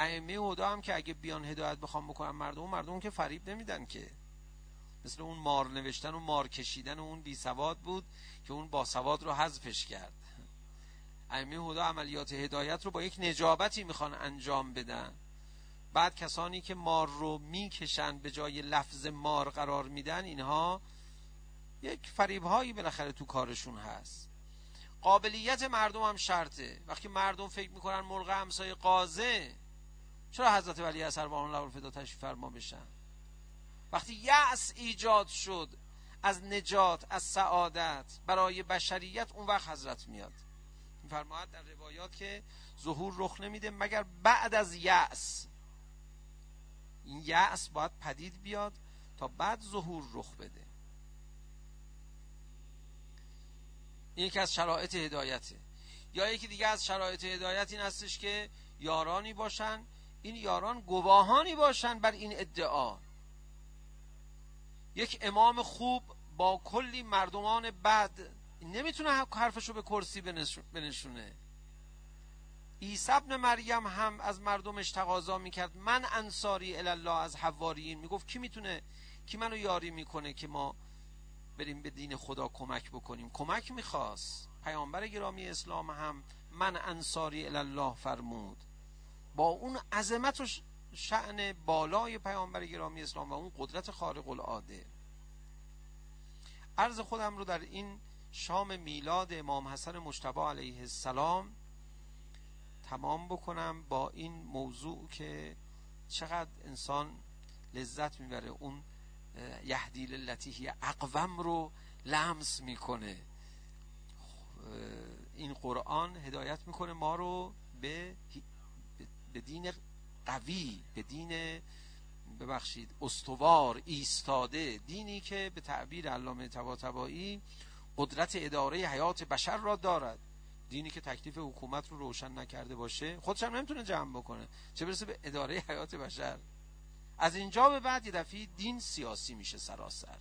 ائمه هدا هم که اگه بیان هدایت بخوام بکنن مردم مردم که فریب نمیدن که، مثل اون مار نوشتن و مار کشیدن و اون بی سواد بود که اون با سواد رو حذفش کرد. ائمه هدا عملیات هدایت رو با یک نجابتی میخوان انجام بدن. بعد کسانی که مار رو میکشن به جای لفظ مار قرار میدن، اینها یک فریب هایی بالاخره تو کارشون هست. قابلیت مردم هم شرطه. وقتی مردم فکر میکنن مرغ همسایه قازه، چرا حضرت ولی اثر و الله الفدا تشریف فرما بشن؟ وقتی یأس ایجاد شد از نجات، از سعادت برای بشریت، اون وقت حضرت میاد. میفرماید در روایات که ظهور رخ نمیده مگر بعد از یأس. این یأس باید پدید بیاد تا بعد ظهور رخ بده. این یکی از شرایط هدایته. یا یکی دیگه از شرایط هدایت این هستش که یارانی باشن، این یاران گواهانی باشن بر این ادعا. یک امام خوب با کلی مردمان بد نمیتونه حرفشو به کرسی بنشونه. عیسی ابن مریم هم از مردمش تقاضا میکرد من انصاری الی الله، از حواریین میگفت کی میتونه، کی منو یاری میکنه که ما بریم به دین خدا کمک بکنیم. کمک میخواست. پیامبر گرامی اسلام هم من انصاری الی الله فرمود. با اون عظمت و شأن بالای پیامبر گرامی اسلام و اون قدرت خارق العاده، عرض خودم رو در این شام میلاد امام حسن مجتبی علیه السلام تمام بکنم با این موضوع که چقدر انسان لذت میبره اون یهدی للتی هی اقوم رو لمس میکنه. این قرآن هدایت میکنه ما رو به به دین قوی، به دین ببخشید استوار ایستاده، دینی که به تعبیر علامه طباطبایی قدرت اداره حیات بشر را دارد. دینی که تکلیف حکومت رو روشن نکرده باشه خودش هم نمیتونه جمع بکنه، چه برسه به اداره حیات بشر. از اینجا به بعد یه دفعه دین سیاسی میشه سراسر.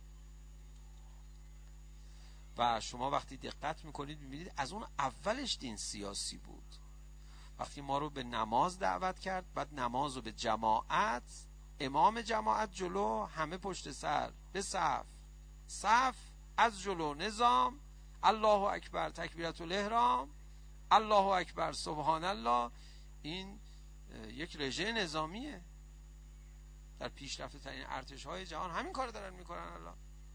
و شما وقتی دقت میکنید میبینید از اون اولش دین سیاسی بود. وقتی ما رو به نماز دعوت کرد، بعد نماز رو به جماعت، امام جماعت جلو، همه پشت سر به صف، صف از جلو نظام، الله اکبر تکبیرت الاحرام، الله اکبر سبحان الله. این یک رژه نظامیه. در پیشرفته ترین ارتش های جهان همین کار دارن میکنن. الله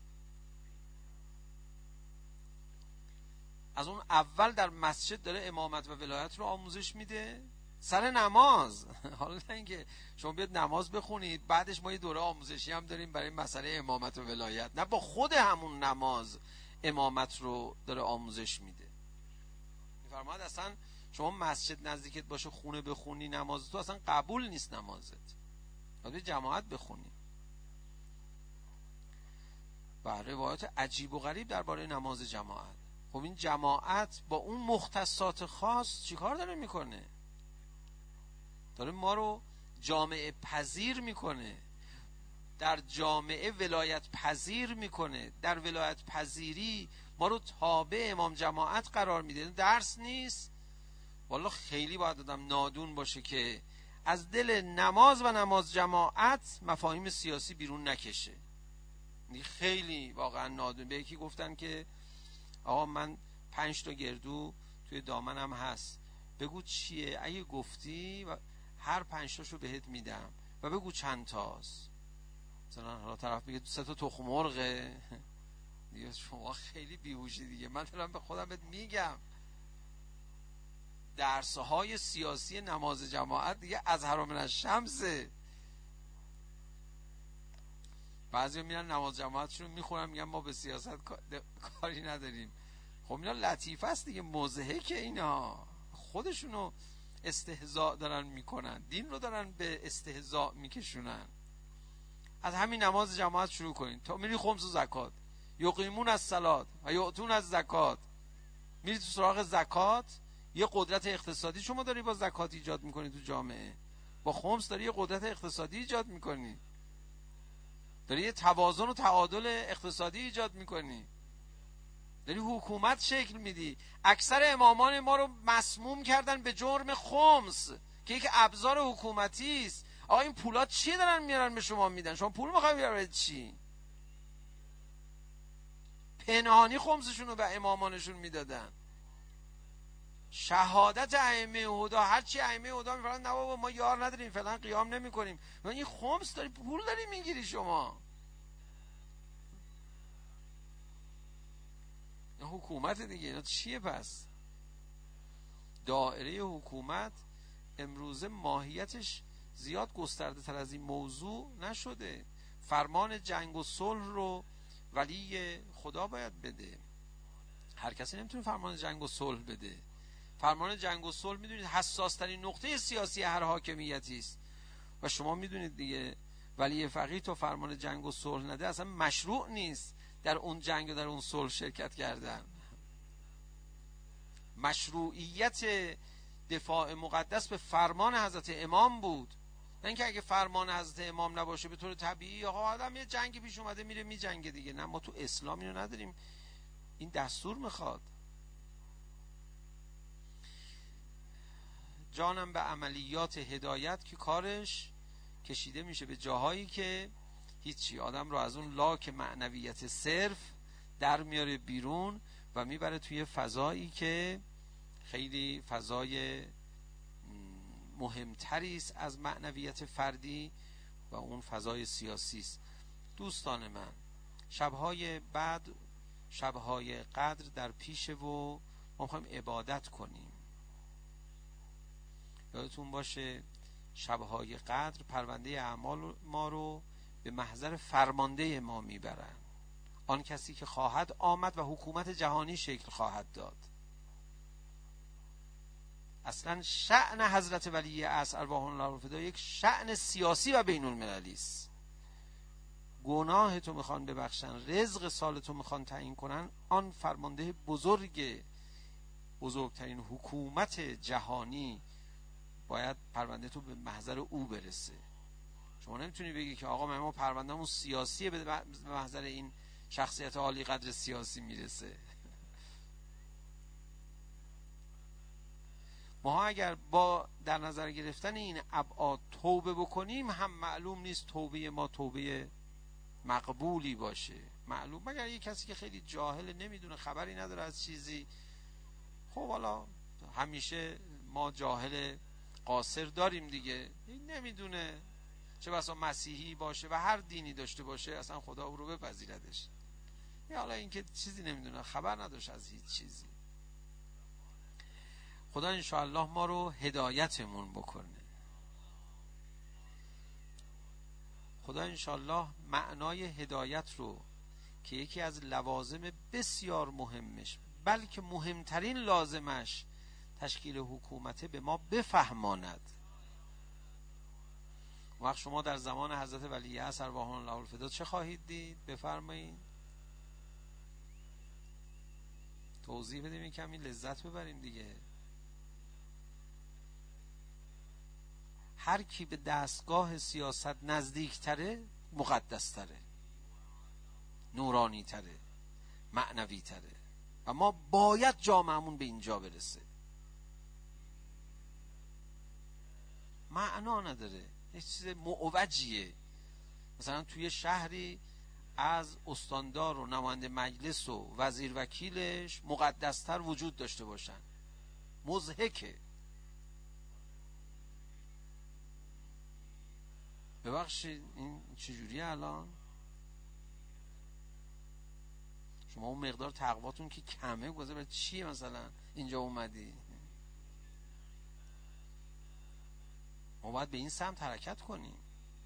از اون اول در مسجد داره امامت و ولایت رو آموزش میده سر نماز. حالا نه اینکه شما بیاد نماز بخونید بعدش ما یه دوره آموزشی هم داریم برای مسئله امامت و ولایت، نه، با خود همون نماز امامت رو داره آموزش میده. میفرماید اصلا شما مسجد نزدیکت باشه خونه بخونی نماز تو اصلا قبول نیست، نمازت باید جماعت بخونی. و روایات عجیب و غریب درباره نماز جماعت. خب این جماعت با اون مختصات خاص چیکار داره میکنه؟ داره ما رو جامعه پذیر میکنه، در جامعه ولایت پذیر میکنه، در ولایت پذیری ما رو تابع امام جماعت قرار میده. درس نیست. والله خیلی باید آدم نادون باشه که از دل نماز و نماز جماعت مفاهیم سیاسی بیرون نکشه. خیلی واقعا نادون. به یکی گفتن که آقا من پنج تا گردو توی دامنم هست، بگو چیه؟ اگه گفتی و هر پنج تاشو بهت میدم و بگو چند تاست. مثلا حالا طرف بگه سه تا تخم مرغه، دیگه شما خیلی بیهوشی دیگه. من دارم به خودم بهت میگم درس‌های سیاسی نماز جماعت دیگه از حرام الشمسه. بعضی میرن نماز جماعتشون میخونن میگن ما به سیاست کاری نداریم. خب اینا لطیفه است دیگه، مضحکه. اینا خودشونو استهزاء دارن میکنن، دین رو دارن به استهزاء میکشونن. از همین نماز جماعت شروع کنین تا میری خمس و زکات، یقیمون از صلات و یؤتون از زکات، میری تو سراغ زکات. یه قدرت اقتصادی شما داری با زکات ایجاد میکنی تو جامعه، با خمس داری یه قدرت اقتصادی ایجاد میکنی، داری یه توازن و تعادل اقتصادی ایجاد میکنی، داری حکومت شکل میدی. اکثر امامان ما رو مسموم کردن به جرم خمس که یک ابزار حکومتی است. آقا این پولات چی دارن میارن به شما میدن؟ شما پول میخواید بیارید چی؟ پنهانی خمسشون رو به امامانشون میدادن. شهادت ائمه هدا، هر چی ائمه هدا میفرمایند نه بابا ما یار نداریم فلان قیام نمیکنیم، این خمس داری پول داری میگیری شما. این حکومت دیگه، اینا چیه پس؟ دایره حکومت امروزه ماهیتش زیاد گسترده تر از این موضوع نشده. فرمان جنگ و صلح رو ولی خدا باید بده، هر کسی نمیتونه فرمان جنگ و صلح بده. فرمان جنگ و صلح میدونید حساس ترین نقطه سیاسی هر حاکمیتی است و شما میدونید دیگه ولی فقیه تو فرمان جنگ و صلح نده اصلا مشروع نیست در اون جنگ و در اون صلح شرکت کردن. مشروعیت دفاع مقدس به فرمان حضرت امام بود، نه اینکه اگه فرمان حضرت امام نباشه به طور طبیعی آقا آدم یه جنگی پیش اومده میره میجنگه دیگه. نه، ما تو اسلام اینو نداریم، این دستور میخواد. جانم به عملیات هدایت که کارش کشیده میشه به جاهایی که هیچی، آدم رو از اون لاک معنویت صرف در میاره بیرون و میبره توی فضایی که خیلی فضای مهمتری است از معنویت فردی و اون فضای سیاسی است. دوستان من، شبهای بعد شبهای قدر در پیشه و ما میخوایم عبادت کنیم. یادتون باشه شبهای قدر پرونده اعمال ما رو به محضر فرمانده ما میبرن، آن کسی که خواهد آمد و حکومت جهانی شکل خواهد داد. اصلا شأن حضرت ولی عصر ارواح الله الفدا یک شأن سیاسی و بین المللی است. گناه تو میخوان ببخشن، رزق سال تو میخوان تعیین کنن، آن فرمانده بزرگ بزرگترین حکومت جهانی باید پرونده تو به محضر او برسه. شما نمیتونی بگی که آقا ما پروندهمون سیاسیه به محضر این شخصیت عالی قدر سیاسی میرسه. ما اگر با در نظر گرفتن این ابعاد توبه بکنیم هم معلوم نیست توبه ما توبه مقبولی باشه. معلوم مگر یک کسی که خیلی جاهل نمیدونه خبری نداره از چیزی. خب حالا همیشه ما جاهل قاصر داریم دیگه، این نمیدونه، چه بسا مسیحی باشه و هر دینی داشته باشه اصلا خدا او رو بپذیردش. یا حالا این که چیزی نمیدونه، خبر نداشت از هیچ چیزی. خدا انشاءالله ما رو هدایتمون بکنه. خدا انشاءالله معنای هدایت رو که یکی از لوازم بسیار مهمش بلکه مهمترین لازمش تشکیل حکومته به ما بفهماند. وقت شما در زمان حضرت ولی عصر ارواح الله الفدا چه خواهید دید؟ بفرمایید توضیح بدیم، این کمی لذت ببریم دیگه. هر کی به دستگاه سیاست نزدیک تره مقدس تره، نورانی تره، معنوی تره و ما باید جامعهمون به اینجا برسه. معنا نداره، یه چیز معوجیه. مثلا توی شهری از استاندار و نماینده مجلس و وزیر وکیلش مقدستر وجود داشته باشن، مضحکه. ببخشید این چجوریه الان؟ شما اون مقدار تقواتون که کمه گذاره برای چیه مثلا اینجا اومدی؟ ما باید به این سمت حرکت کنیم.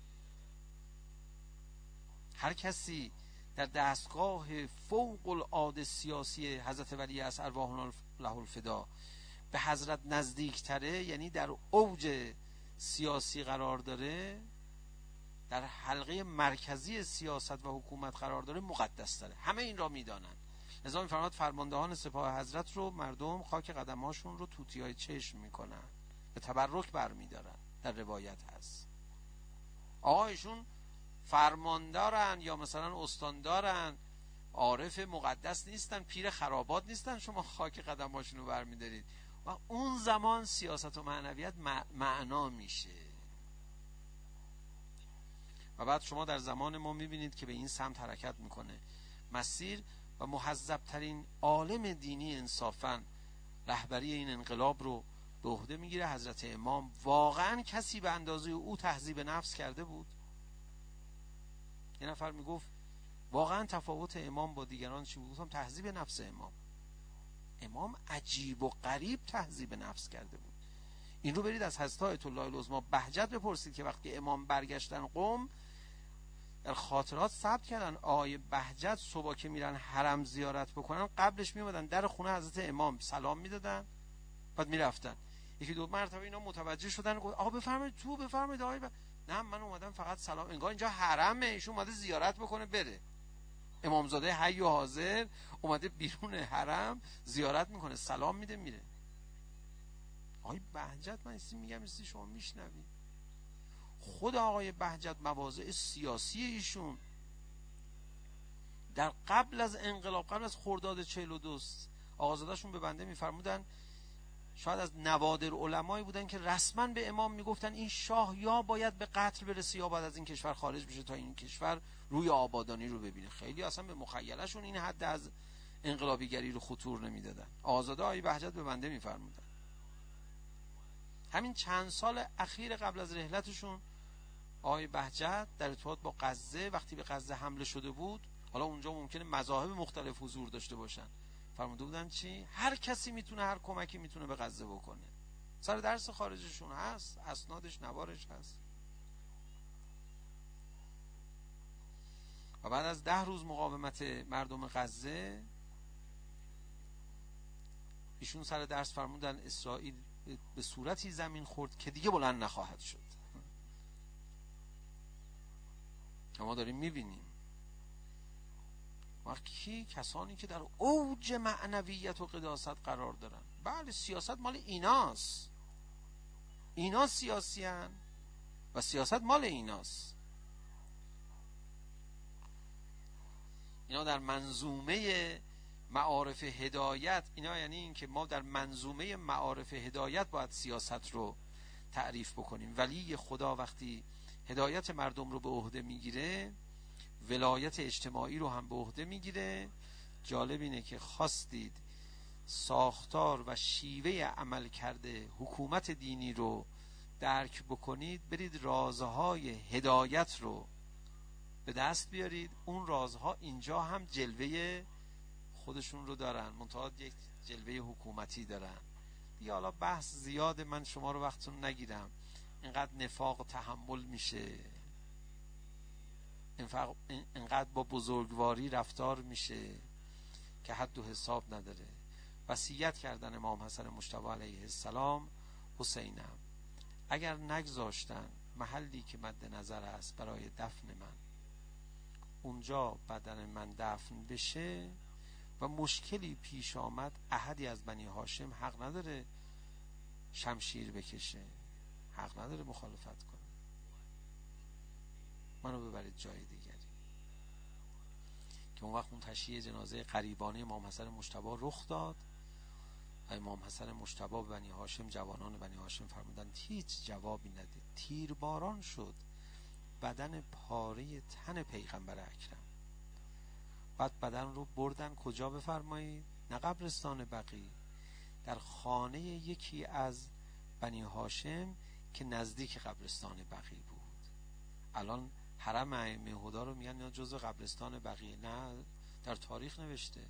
هر کسی در دستگاه فوق العاده سیاسی حضرت ولی عصر ارواح الله الفدا به حضرت نزدیک تره، یعنی در اوج سیاسی قرار داره، در حلقه مرکزی سیاست و حکومت قرار داره، مقدس تره. همه این را میدانن. لذا میفرماد فرماندهان سپاه حضرت رو مردم خاک قدماشون رو توتیای چشم میکنن، به تبرک برمیدارن. در روایت هست آقا ایشون فرماندارن یا مثلا استاندارن، عارف مقدس نیستن، پیر خرابات نیستن، شما خاک قدماشون رو برمیدارید. و اون زمان سیاست و معنویت معنا میشه. و بعد شما در زمان ما میبینید که به این سمت حرکت میکنه مسیر و مهذب ترین عالم دینی انصافاً رهبری این انقلاب رو به عهده میگیره حضرت امام. واقعا کسی به اندازه او تهذیب نفس کرده بود؟ یه نفر میگفت واقعا تفاوت امام با دیگران چی بود؟ گفتم تهذیب نفس امام. امام عجیب و غریب تهذیب نفس کرده بود. این رو برید از حضرت آیت الله العظمی بهجت بپرسید که وقتی امام برگشتن قم در خاطرات ثبت کردن آقای بهجت صبح که میرن حرم زیارت بکنن قبلش میومدن در خونه حضرت امام سلام میدادن بعد میرفتن. یکی دو مرتبه اینا متوجه شدن گفت آقا بفرمایید تو، بفرمایید آقای ب... نه من اومدم فقط سلام، انگار اینجا حرمه، ایشون اومده زیارت بکنه بره. امامزاده حی و حاضر اومده بیرون حرم زیارت میکنه سلام میده میره. آقای بهجت من ایستی میگم ایستی شما میشنوید. خود آقای بهجت مواضع سیاسی ایشون در قبل از انقلاب، قبل از خرداد چهل و دو آقازادهشون به بنده میفرمودن شاید از نوادر علمایی بودن که رسما به امام میگفتن این شاه یا باید به قتل برسه یا باید از این کشور خارج بشه تا این کشور روی آبادانی رو ببینه. خیلی اصلا به مخیلشون این حد از انقلابیگری رو خطور نمیدادن. آقازاده آقای بهجت به بنده میفرمودن همین چند سال اخیر قبل از رحلتشون آقای بهجت در ارتباط با غزه وقتی به غزه حمله شده بود، حالا اونجا ممکنه مذاهب مختلف حضور داشته باشن، فرموده بودن چی؟ هر کسی میتونه هر کمکی میتونه به غزه بکنه. سر درس خارجشون هست، اسنادش نوارش هست. و بعد از ده روز مقاومت مردم غزه ایشون سر درس فرمودن اسرائیل به صورتی زمین خورد که دیگه بلند نخواهد شد. ما داریم میبینیم وقتی کسانی که در اوج معنویت و قداست قرار دارن، بله سیاست مال ایناست، اینا سیاسیان و سیاست مال ایناست. اینا در منظومه معارف هدایت، اینا یعنی این که ما در منظومه معارف هدایت باید سیاست رو تعریف بکنیم. ولی خدا وقتی هدایت مردم رو به عهده میگیره ولایت اجتماعی رو هم به عهده میگیره. جالب اینه که خواستید ساختار و شیوه عمل کرده حکومت دینی رو درک بکنید، برید رازهای هدایت رو به دست بیارید. اون رازها اینجا هم جلوه خودشون رو دارن، منتها یک جلوه حکومتی دارن. دیگه حالا بحث زیاده، من شما رو وقتتون نگیرم. اینقدر نفاق و تحمل میشه، اینقدر با بزرگواری رفتار میشه که حد و حساب نداره. وصیت کردن امام حسن مجتبی علیه السلام حسینم اگر نگذاشتن محلی که مد نظر است برای دفن من اونجا بدن من دفن بشه و مشکلی پیش آمد، احدی از بنی هاشم حق نداره شمشیر بکشه، حق نداره مخالفت کنه. منو ببرید جای دیگری. که اون وقت اون تشییع جنازه قریبانه امام حسن مجتبی رخ داد و امام حسن مجتبی به بنی هاشم، جوانان بنی هاشم فرمودند هیچ جوابی نده. تیرباران شد بدن پاره تن پیغمبر اکرم. بعد بدن رو بردن کجا بفرمایید؟ نه قبرستان بقیع، در خانه یکی از بنی هاشم که نزدیک قبرستان بقیع بود. الان حرم ائمه هدی رو میگن اینا جزو قبرستان بقیع، نه، در تاریخ نوشته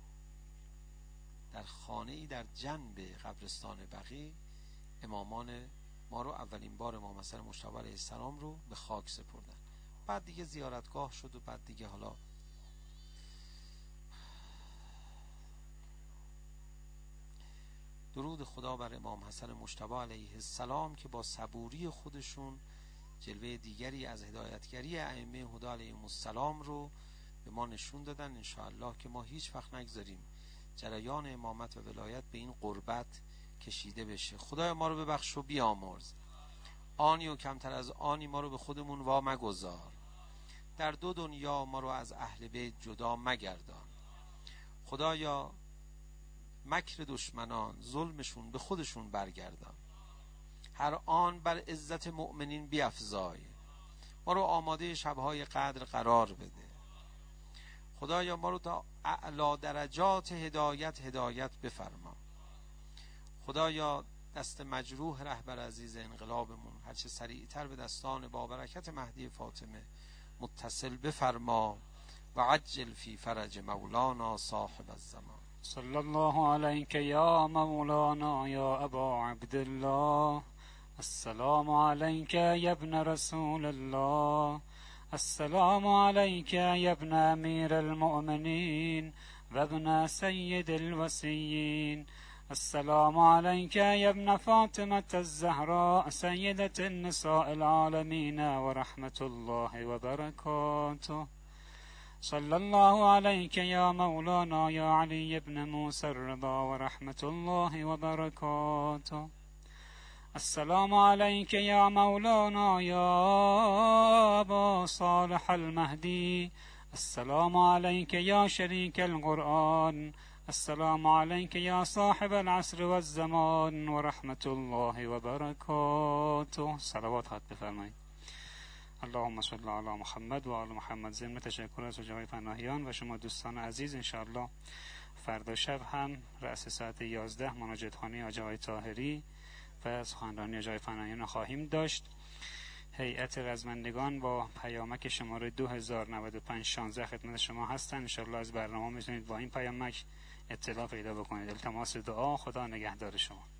در خانه ای در جنب قبرستان بقیع امامان ما رو اولین بار امام حسن مجتبی علیه السلام رو به خاک سپردن. بعد دیگه زیارتگاه شد و بعد دیگه حالا درود خدا بر امام حسن مجتبی علیه السلام که با صبوری خودشون جلوه دیگری از هدایتگری ائمه هدی علیهم السلام رو به ما نشون دادن. انشاءالله که ما هیچ وقت نگذاریم جریان امامت و ولایت به این قربت کشیده بشه. خدای ما رو ببخش و بیامرز. آنی و کمتر از آنی ما رو به خودمون وا مگذار. در دو دنیا ما رو از اهل بیت جدا مگردان. خدایا مکر دشمنان ظلمشون به خودشون برگردان. هر آن بر عزت مؤمنین بیفزای. ما رو آماده شبهای قدر قرار بده. خدایا ما رو تا اعلی درجات هدایت هدایت بفرما. خدایا دست مجروح رهبر عزیز انقلابمون هرچه سریعتر به دستان بابرکت مهدی فاطمه متصل بفرما و عجل فی فرج مولانا صاحب الزمان. صلی الله علیک یا مولانا یا ابا عبدالله. السلام علیک یا ابن رسول الله. السلام علیک یا ابن امیر المؤمنین و ابن سید الوسیین. السلام علیک یا ابن فاطمة الزهراء سیدة النساء العالمین و رحمت الله و برکاته. صلی الله علیک یا مولانا یا علی ابن موسی الرضا و رحمت الله و برکاته. السلام علیک یا مولانا یا ابا صالح المهدی. السلام علیک یا شریک القرآن. السلام علیک یا صاحب العصر والزمان و رحمت الله و برکاته. صلوات خط بفرمایید. اللهم صل علی محمد و آل محمد. ضمن تشکر از حجای پناهیان و شما دوستان عزیز، انشاءالله فردا شب هم رأس ساعت یازده مناجات خانه آقای طاهری و سخنرانی آقای پناهیان خواهیم داشت. هیئت رزمندگان با پیامک شماره دو هزار و نود و پنج شانزده خدمت شما هستند. انشاءالله از برنامه میتونید با این پیامک اطلاع پیدا بکنید. التماس دعا. خدا نگهدار شما.